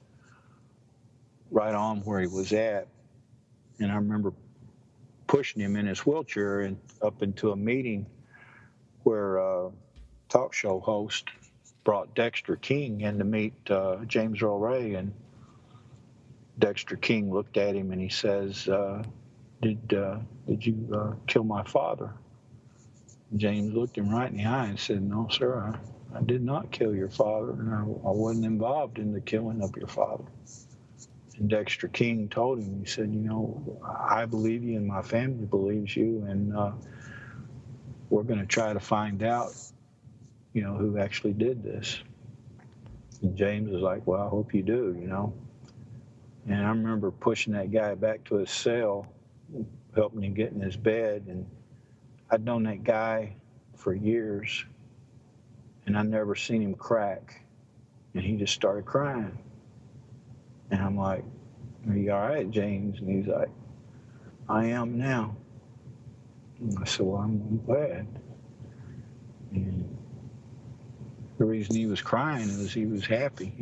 right on where he was at. And I remember pushing him in his wheelchair and up into a meeting where a talk show host brought Dexter King in to meet James Earl Ray. And Dexter King looked at him and he says, did you kill my father? James looked him right in the eye and said, no, sir, I did not kill your father, and I wasn't involved in the killing of your father. And Dexter King told him, he said, I believe you and my family believes you, and we're going to try to find out, who actually did this. And James was like, well, I hope you do, And I remember pushing that guy back to his cell, helping him get in his bed, and I'd known that guy for years, and I never seen him crack. And he just started crying. And I'm like, are you all right, James? And he's like, I am now. And I said, well, I'm glad. And the reason he was crying was he was happy.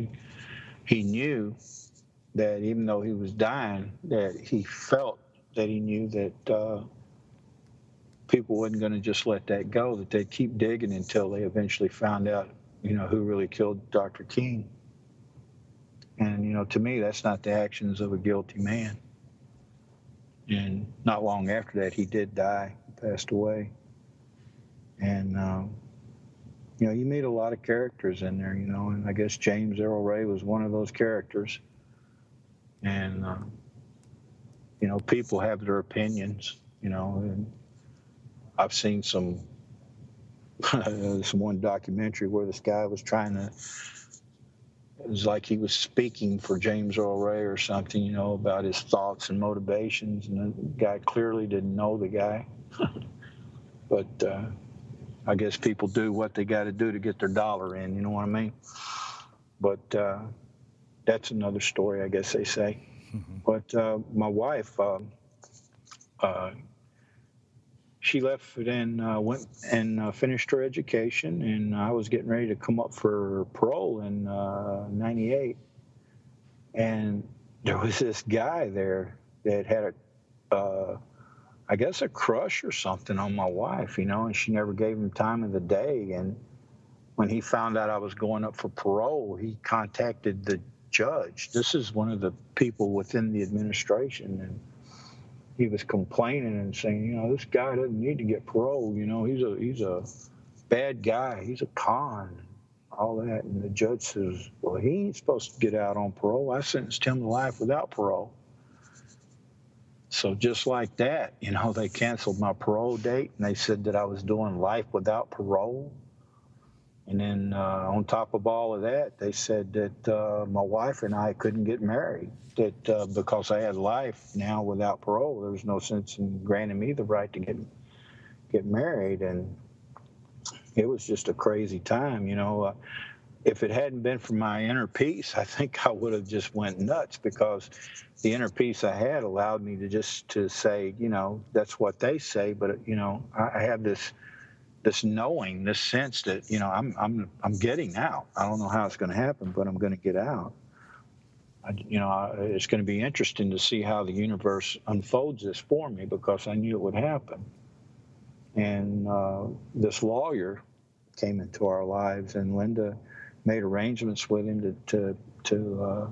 He knew that even though he was dying, that he felt that he knew that people wasn't going to just let that go, that they'd keep digging until they eventually found out, who really killed Dr. King. And, to me, that's not the actions of a guilty man. And not long after that, he did die, passed away. And, you meet a lot of characters in there, and I guess James Earl Ray was one of those characters. And, people have their opinions, and I've seen some one documentary where this guy was it was like he was speaking for James Earl Ray or something, about his thoughts and motivations, and the guy clearly didn't know the guy. But I guess people do what they got to do to get their dollar in, you know what I mean? But that's another story, I guess they say. Mm-hmm. But my wife, she left and went and finished her education, and I was getting ready to come up for parole in 98. And there was this guy there that had I guess a crush or something on my wife, and she never gave him time of the day. And when he found out I was going up for parole, he contacted the judge. This is one of the people within the administration, and he was complaining and saying, this guy doesn't need to get parole. He's a bad guy. He's a con, all that. And the judge says, well, he ain't supposed to get out on parole. I sentenced him to life without parole. So just like that, they canceled my parole date, and they said that I was doing life without parole. And then on top of all of that, they said that my wife and I couldn't get married, that because I had life now without parole, there was no sense in granting me the right to get married. And it was just a crazy time, If it hadn't been for my inner peace, I think I would have just went nuts, because the inner peace I had allowed me to say, that's what they say, but I have this knowing, this sense that I'm getting out. I don't know how it's going to happen, but I'm going to get out. it's going to be interesting to see how the universe unfolds this for me, because I knew it would happen. And this lawyer came into our lives, and Linda made arrangements with him to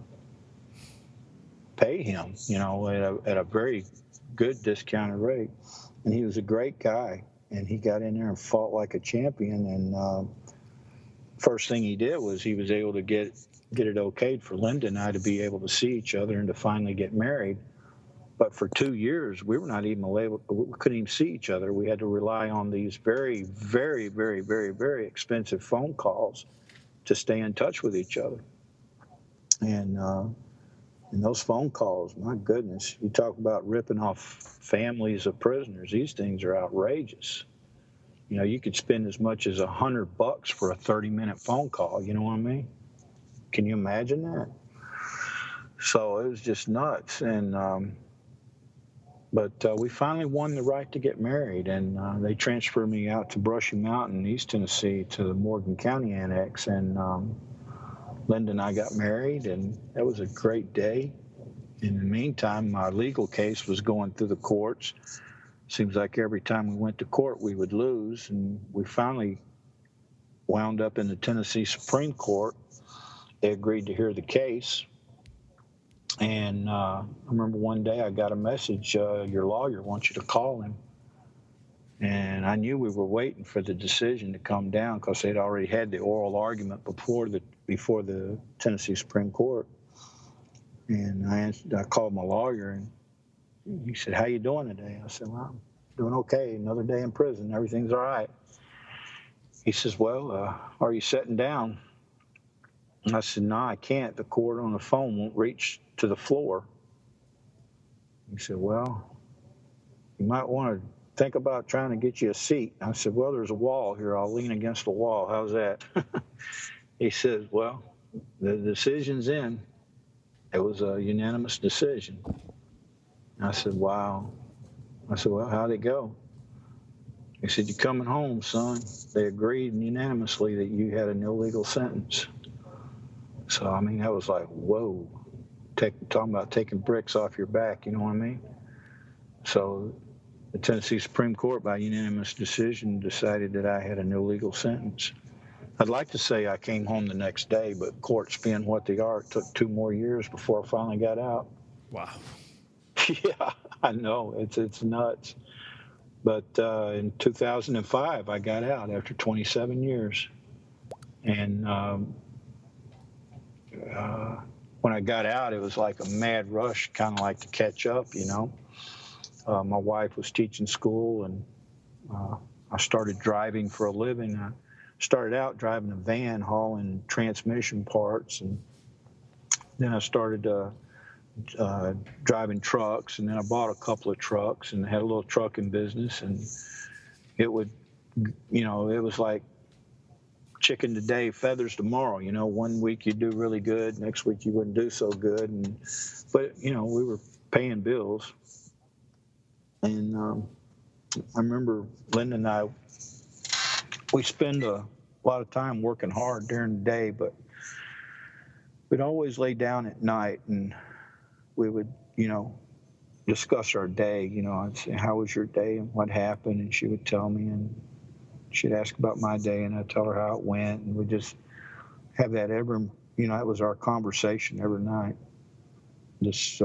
pay him, at a very good discounted rate. And he was a great guy, and he got in there and fought like a champion. And first thing he did was he was able to get it okayed for Linda and I to be able to see each other and to finally get married. But for 2 years, we were not even able, we couldn't even see each other. We had to rely on these very, very, very, very, very expensive phone calls to stay in touch with each other. And those phone calls, my goodness, you talk about ripping off families of prisoners. These things are outrageous. You could spend as much as $100 for a 30-minute phone call. You know what I mean? Can you imagine that? So it was just nuts. And but we finally won the right to get married, and they transferred me out to Brushy Mountain, East Tennessee, to the Morgan County Annex. And Linda and I got married, and that was a great day. In the meantime, my legal case was going through the courts. Seems like every time we went to court, we would lose, and we finally wound up in the Tennessee Supreme Court. They agreed to hear the case. And I remember one day I got a message, your lawyer wants you to call him. And I knew we were waiting for the decision to come down, because they'd already had the oral argument before the Tennessee Supreme Court. And I called my lawyer, and he said, "How you doing today?" I said, "Well, I'm doing okay. Another day in prison. Everything's all right." He says, "Well, are you sitting down?" I said, "No, I can't. The cord on the phone won't reach to the floor." He said, "Well, you might want to think about trying to get you a seat." I said, "Well, there's a wall here. I'll lean against the wall. How's that?" He says, "Well, the decision's in." It was a unanimous decision. I said, "Wow." I said, "Well, how'd it go?" He said, "You're coming home, son." They agreed unanimously that you had an illegal sentence. So, I mean, that was like, whoa, talking about taking bricks off your back, you know what I mean? So the Tennessee Supreme Court, by unanimous decision, decided that I had an illegal sentence. I'd like to say I came home the next day, but courts being what they are, it took 2 more years before I finally got out. Wow. Yeah, I know. It's nuts. But in 2005, I got out after 27 years. And when I got out, it was like a mad rush, kind of like to catch up, My wife was teaching school, and I started driving for a living. I started out driving a van, hauling transmission parts, and then I started driving trucks, and then I bought a couple of trucks and had a little trucking business. And it would, it was like chicken today, feathers tomorrow. 1 week you do really good, next week you wouldn't do so good. But we were paying bills. And I remember Linda and I, we spend a lot of time working hard during the day, but we'd always lay down at night and we would, discuss our day. I'd say, "How was your day and what happened?" And she would tell me, and she'd ask about my day, and I'd tell her how it went. And we'd just have that that was our conversation every night. Just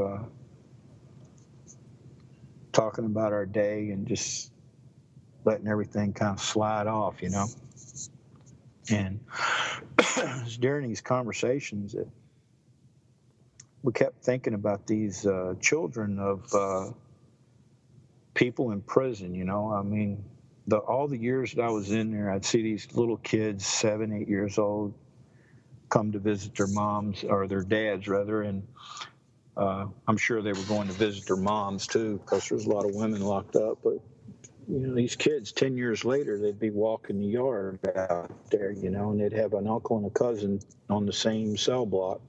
talking about our day and just letting everything kind of slide off, And it was during these conversations that we kept thinking about these children of people in prison, I mean, all the years that I was in there, I'd see these little kids, 7, 8 years old, come to visit their moms, or their dads rather, and I'm sure they were going to visit their moms too, because there's a lot of women locked up. But these kids, 10 years later, they'd be walking the yard out there, and they'd have an uncle and a cousin on the same cell block.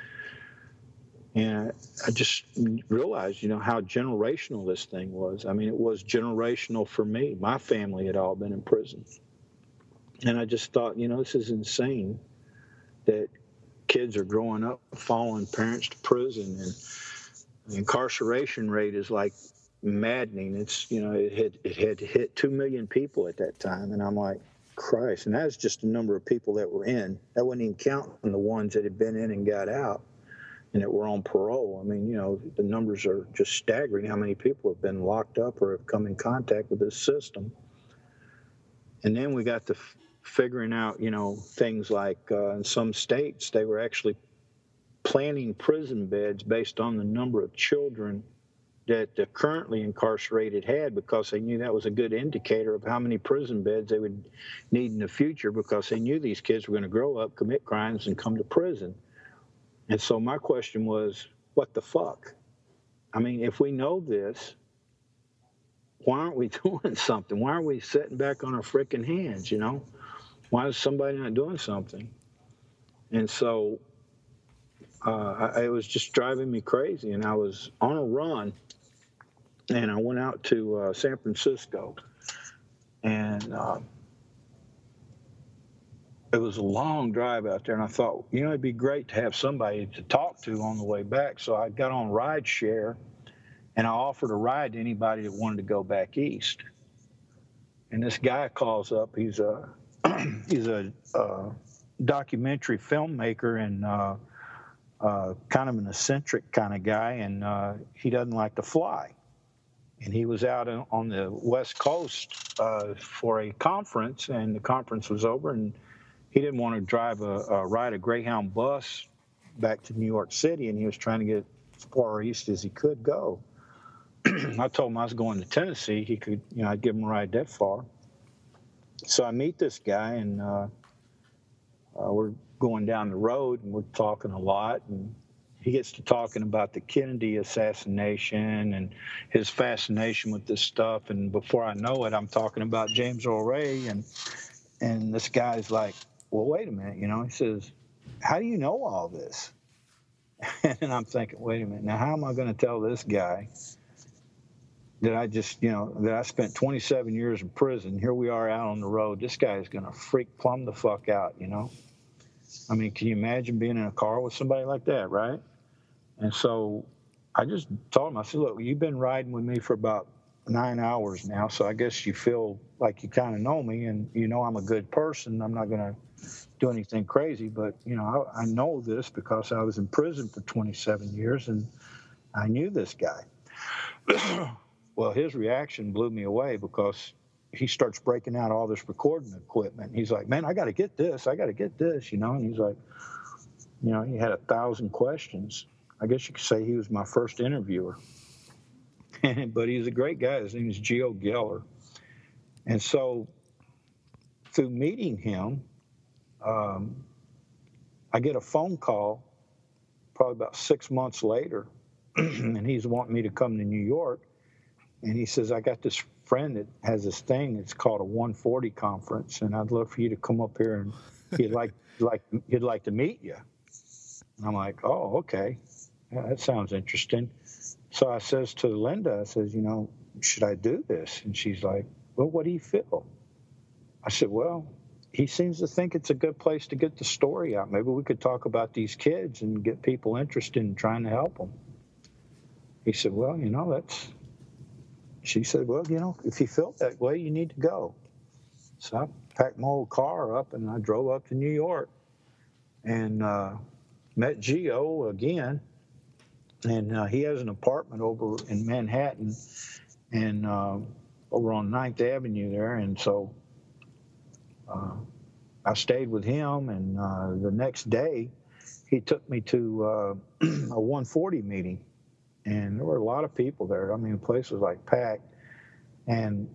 And I just realized, how generational this thing was. I mean, it was generational for me. My family had all been in prison. And I just thought, this is insane that kids are growing up following parents to prison, and the incarceration rate is like maddening. It's, it had hit 2 million people at that time, and I'm like, Christ. And that's just the number of people that were in. That wasn't even counting the ones that had been in and got out and that were on parole. I mean, the numbers are just staggering how many people have been locked up or have come in contact with this system. And then we got to figuring out, things like in some states, they were actually planning prison beds based on the number of children that the currently incarcerated had, because they knew that was a good indicator of how many prison beds they would need in the future, because they knew these kids were going to grow up, commit crimes, and come to prison. And so my question was, what the fuck? I mean, if we know this, why aren't we doing something? Why aren't we sitting back on our freaking hands, Why is somebody not doing something? And so it was just driving me crazy. And I was on a run, and I went out to San Francisco. And it was a long drive out there. And I thought, it'd be great to have somebody to talk to on the way back. So I got on rideshare, and I offered a ride to anybody that wanted to go back east. And this guy calls up. He's a documentary filmmaker and kind of an eccentric kind of guy, and he doesn't like to fly. And he was out on the West Coast for a conference, and the conference was over, and he didn't want to ride a Greyhound bus back to New York City, and he was trying to get as far east as he could go. I told him I was going to Tennessee. He could, I'd give him a ride that far. So I meet this guy, and we're going down the road, and we're talking a lot, and he gets to talking about the Kennedy assassination and his fascination with this stuff. And before I know it, I'm talking about James Earl Ray, and this guy's like, well, wait a minute, he says, how do you know all this? And I'm thinking, wait a minute, now how am I going to tell this guy that I just, that I spent 27 years in prison? Here we are out on the road. This guy is going to freak plumb the fuck out, I mean, can you imagine being in a car with somebody like that, right? And so I just told him, I said, look, you've been riding with me for about 9 hours now, so I guess you feel like you kind of know me, and I'm a good person. I'm not going to do anything crazy, but, I know this because I was in prison for 27 years, and I knew this guy. Well, his reaction blew me away, because he starts breaking out all this recording equipment. He's like, man, I got to get this. And he's like, he had 1,000 questions. I guess you could say he was my first interviewer. But he's a great guy. His name is Geo Geller. And so through meeting him, I get a phone call probably about 6 months later, and he's wanting me to come to New York. And he says, I got this friend that has this thing. It's called a 140 conference, and I'd love for you to come up here, and he'd like to meet you. And I'm like, oh, okay. Yeah, that sounds interesting. So I says to Linda, I says, should I do this? And she's like, well, what do you feel? I said, well, he seems to think it's a good place to get the story out. Maybe we could talk about these kids and get people interested in trying to help them. He said, well, she said, well, if you feel that way, you need to go. So I packed my old car up, and I drove up to New York, and met Geo again. And he has an apartment over in Manhattan, and over on 9th Avenue there. And so I stayed with him, and the next day he took me to a 140 meeting. And there were a lot of people there. I mean, the place was like packed. And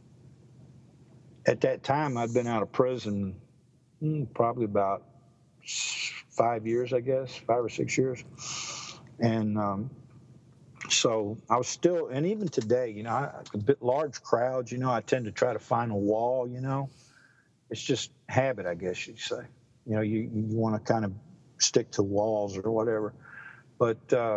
at that time, I'd been out of prison probably about 5 years, I guess, 5 or 6 years. And so I was still, and even today, a bit large crowds, I tend to try to find a wall, It's just habit, I guess you'd say. You want to kind of stick to walls or whatever. But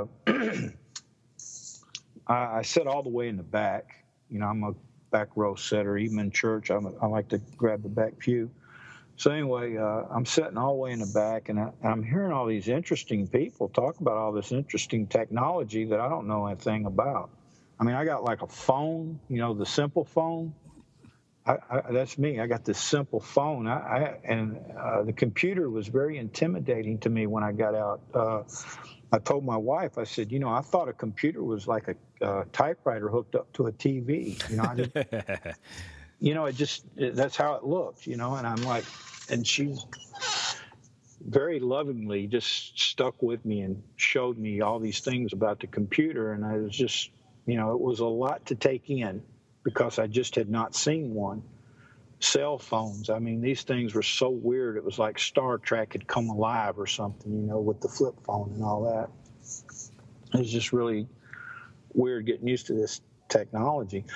I sit all the way in the back. I'm a back row sitter. Even in church, I like to grab the back pew. So anyway, I'm sitting all the way in the back, and I'm hearing all these interesting people talk about all this interesting technology that I don't know anything about. I mean, I got like a phone, the simple phone. That's me. I got this simple phone, and the computer was very intimidating to me when I got out. I told my wife, I said, I thought a computer was like a typewriter hooked up to a TV. That's how it looked, and I'm like, and she very lovingly just stuck with me and showed me all these things about the computer. And I was just, it was a lot to take in because I just had not seen one. Cell phones, I mean, these things were so weird. It was like Star Trek had come alive or something, with the flip phone and all that. It was just really weird getting used to this technology.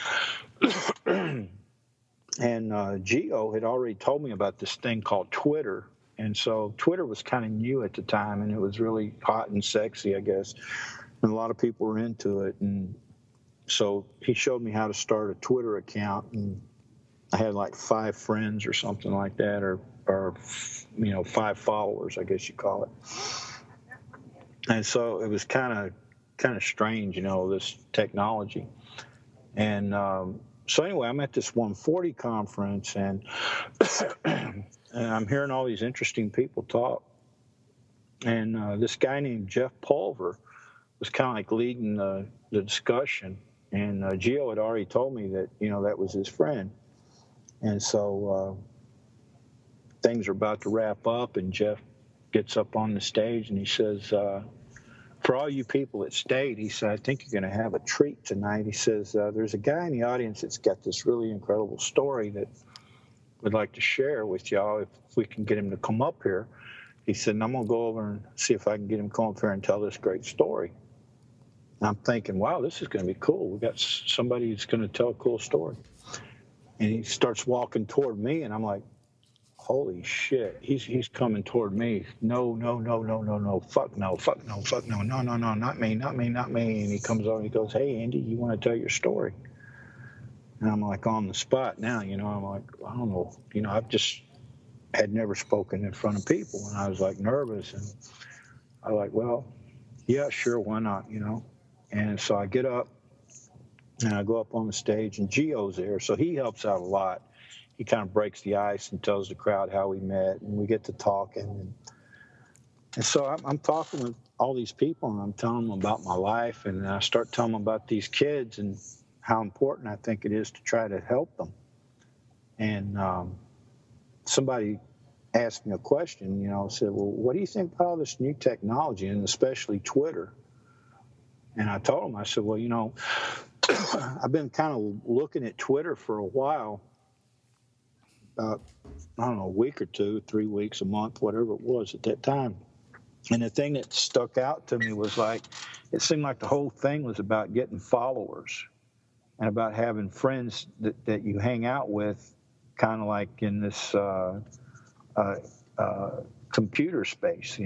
And Geo had already told me about this thing called Twitter. And so Twitter was kind of new at the time, and it was really hot and sexy, I guess. And a lot of people were into it. And so he showed me how to start a Twitter account. And I had like 5 friends or something like that, or 5 followers, I guess you call it. And so it was kind of strange, this technology. And so anyway, I'm at this 140 conference, and and I'm hearing all these interesting people talk. And this guy named Jeff Pulver was kind of like leading the discussion. And Geo had already told me that, that was his friend. And so things are about to wrap up, and Jeff gets up on the stage and he says, for all you people that stayed, he said, I think you're going to have a treat tonight. He says, there's a guy in the audience that's got this really incredible story that would like to share with y'all if we can get him to come up here. He said, and I'm going to go over and see if I can get him to come up here and tell this great story. And I'm thinking, wow, this is going to be cool. We got somebody who's going to tell a cool story. And he starts walking toward me, and I'm like, holy shit, he's coming toward me. No, fuck no, not me. And he comes over and he goes, hey, Andy, you want to tell your story? And I'm like on the spot now, I'm like, I don't know. I've just had never spoken in front of people, and I was like nervous. And I was like, well, yeah, sure, why not, And so I get up, and I go up on the stage, and Geo's there, so he helps out a lot. He kind of breaks the ice and tells the crowd how we met, and we get to talking. And so I'm talking with all these people, and I'm telling them about my life, and I start telling them about these kids and how important I think it is to try to help them. And somebody asked me a question, said, well, what do you think about all this new technology, and especially Twitter? And I told them, I said, well, I've been kind of looking at Twitter for a while, about, I don't know, a week or 2, 3 weeks, a month, whatever it was at that time. And the thing that stuck out to me was like, it seemed like the whole thing was about getting followers and about having friends that you hang out with, kind of like in this computer space,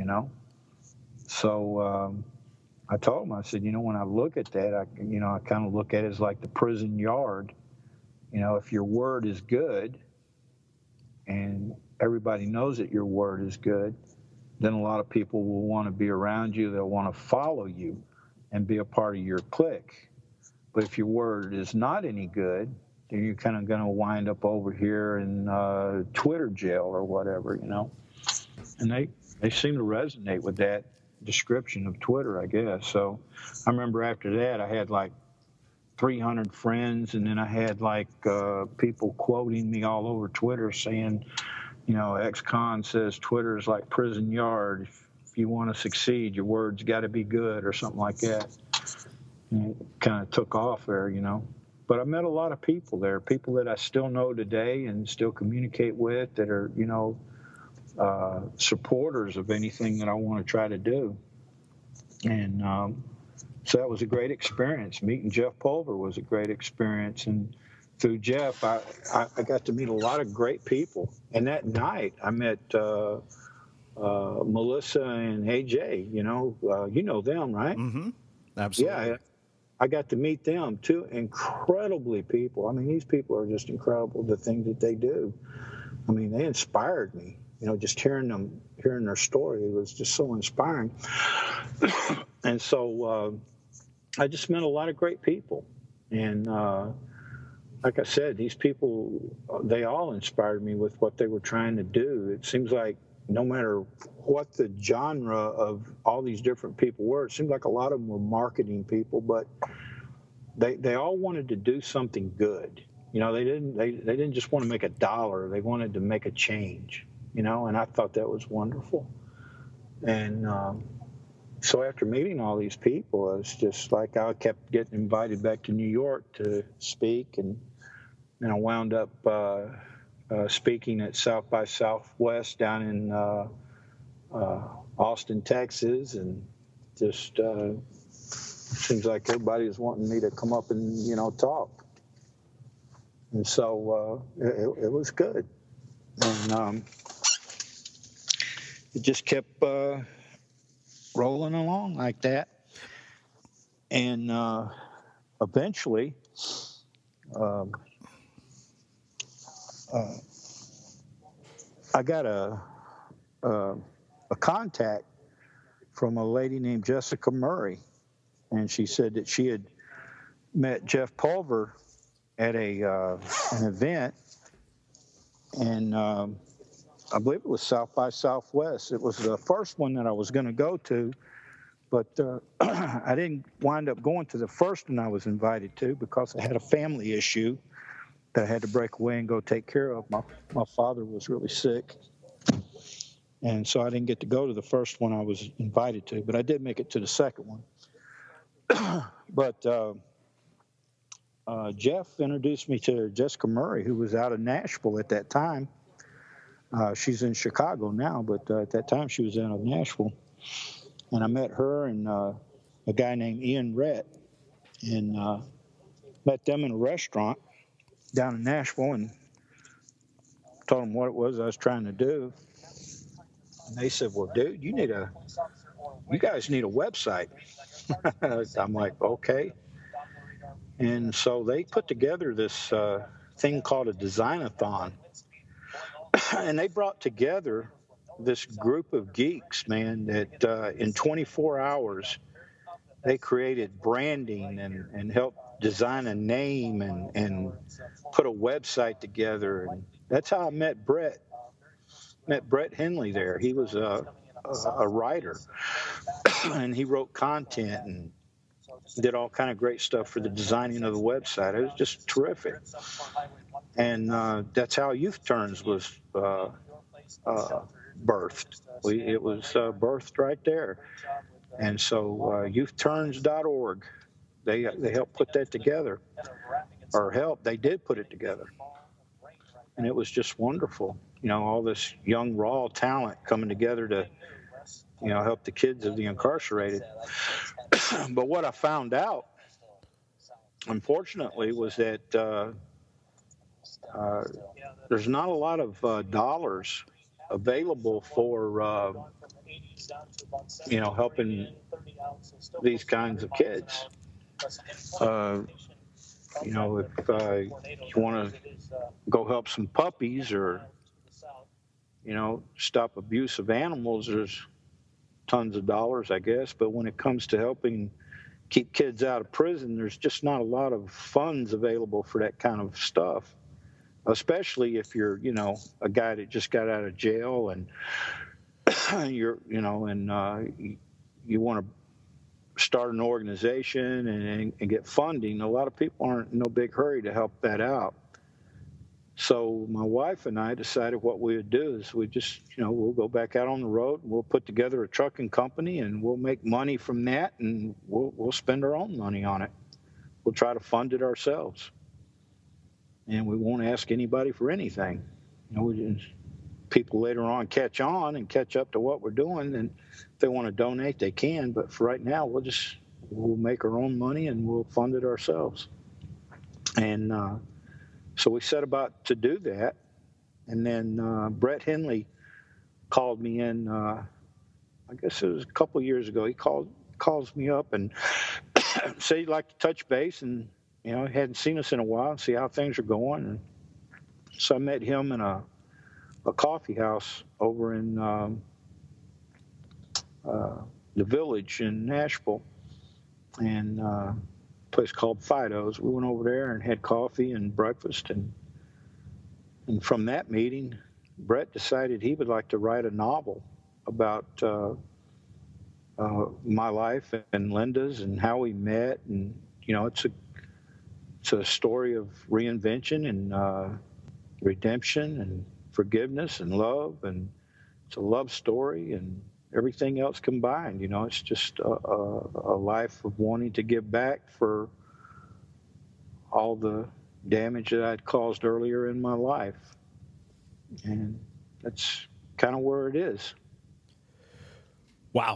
So I told him, I said, when I look at that, I kind of look at it as like the prison yard. If your word is good and everybody knows that your word is good, then a lot of people will want to be around you. They'll want to follow you and be a part of your clique. But if your word is not any good, then you're kind of going to wind up over here in Twitter jail or whatever, And they seem to resonate with that description of Twitter, I guess. So I remember after that, I had like 300 friends, and then I had like people quoting me all over Twitter saying, ex-con says Twitter is like prison yard. If you want to succeed, your word's got to be good or something like that. And it kind of took off there, But I met a lot of people there, people that I still know today and still communicate with that are, supporters of anything that I want to try to do. And so that was a great experience. Meeting Jeff Pulver was a great experience. And through Jeff, I got to meet a lot of great people. And that night, I met Melissa and AJ. You know them, right? Mm-hmm. Absolutely. Yeah, I got to meet them, too. Incredibly people. I mean, these people are just incredible, the things that they do. I mean, they inspired me. Just hearing their story, it was just so inspiring. And so I just met a lot of great people. And like I said, these people, they all inspired me with what they were trying to do. It seems like no matter what the genre of all these different people were, it seemed like a lot of them were marketing people, but they all wanted to do something good. They didn't just want to make $1. They wanted to make a change, and I thought that was wonderful. And so after meeting all these people, it's just like I kept getting invited back to New York to speak, and I wound up speaking at South by Southwest down in Austin, Texas, and just seems like everybody is wanting me to come up and talk. And so it was good, and it just kept rolling along like that. And eventually, I got a contact from a lady named Jessica Murray, and she said that she had met Jeff Pulver at an event, and I believe it was South by Southwest. It was the first one that I was going to go to, but I didn't wind up going to the first one I was invited to because I had a family issue that I had to break away and go take care of. My father was really sick, and so I didn't get to go to the first one I was invited to, but I did make it to the second one. But Jeff introduced me to Jessica Murray, who was out of Nashville at that time. She's in Chicago now, but at that time she was out of Nashville. And I met her and a guy named Ian Rhett, and met them in a restaurant down in Nashville, and told them what it was I was trying to do. And they said, "Well, dude, you guys need a website." I'm like, "Okay." And so they put together this thing called a Design-a-thon. And they brought together this group of geeks, man, that in 24 hours, they created branding and helped design a name and put a website together. And that's how I met Brett. Met Brett Henley there. He was a writer, and he wrote content and did all kind of great stuff for the designing of the website. It was just terrific. And that's how Youth Turns was birthed. It was birthed right there. And so youthturns.org, they helped put that together, they did put it together. And it was just wonderful. All this young, raw talent coming together to, help the kids of the incarcerated. But what I found out, unfortunately, was that there's not a lot of dollars available for, helping these kinds of kids. If you want to go help some puppies or, stop abuse of animals, there's tons of dollars, I guess. But when it comes to helping keep kids out of prison, there's just not a lot of funds available for that kind of stuff, especially if you're, a guy that just got out of jail and you're, you want to start an organization and get funding. A lot of people aren't in no big hurry to help that out. So my wife and I decided what we would do is we just, we'll go back out on the road and we'll put together a trucking company and we'll make money from that, and we'll spend our own money on it. We'll try to fund it ourselves. And we won't ask anybody for anything. People later on catch on and catch up to what we're doing, and if they want to donate, they can. But for right now, we'll make our own money and we'll fund it ourselves. And so we set about to do that. And then Brett Henley called me in, I guess it was a couple of years ago. He calls me up and said he'd like to touch base, and he hadn't seen us in a while and see how things are going. And so I met him in a a coffee house over in the Village in Nashville, and a place called Fido's. We went over there and had coffee and breakfast, and from that meeting, Brett decided he would like to write a novel about my life and Linda's and how we met, and it's a story of reinvention and redemption and forgiveness and love, and it's a love story and everything else combined. It's just a life of wanting to give back for all the damage that I'd caused earlier in my life, and that's kind of where it is. Wow.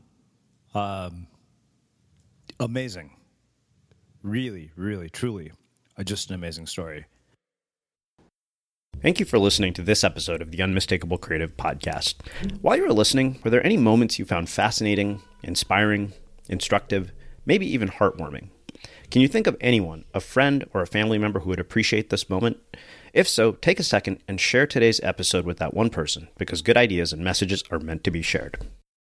Amazing. Really, really, truly, just an amazing story. Thank you for listening to this episode of the Unmistakable Creative Podcast. While you were listening, were there any moments you found fascinating, inspiring, instructive, maybe even heartwarming? Can you think of anyone, a friend or a family member who would appreciate this moment? If so, take a second and share today's episode with that one person, because good ideas and messages are meant to be shared.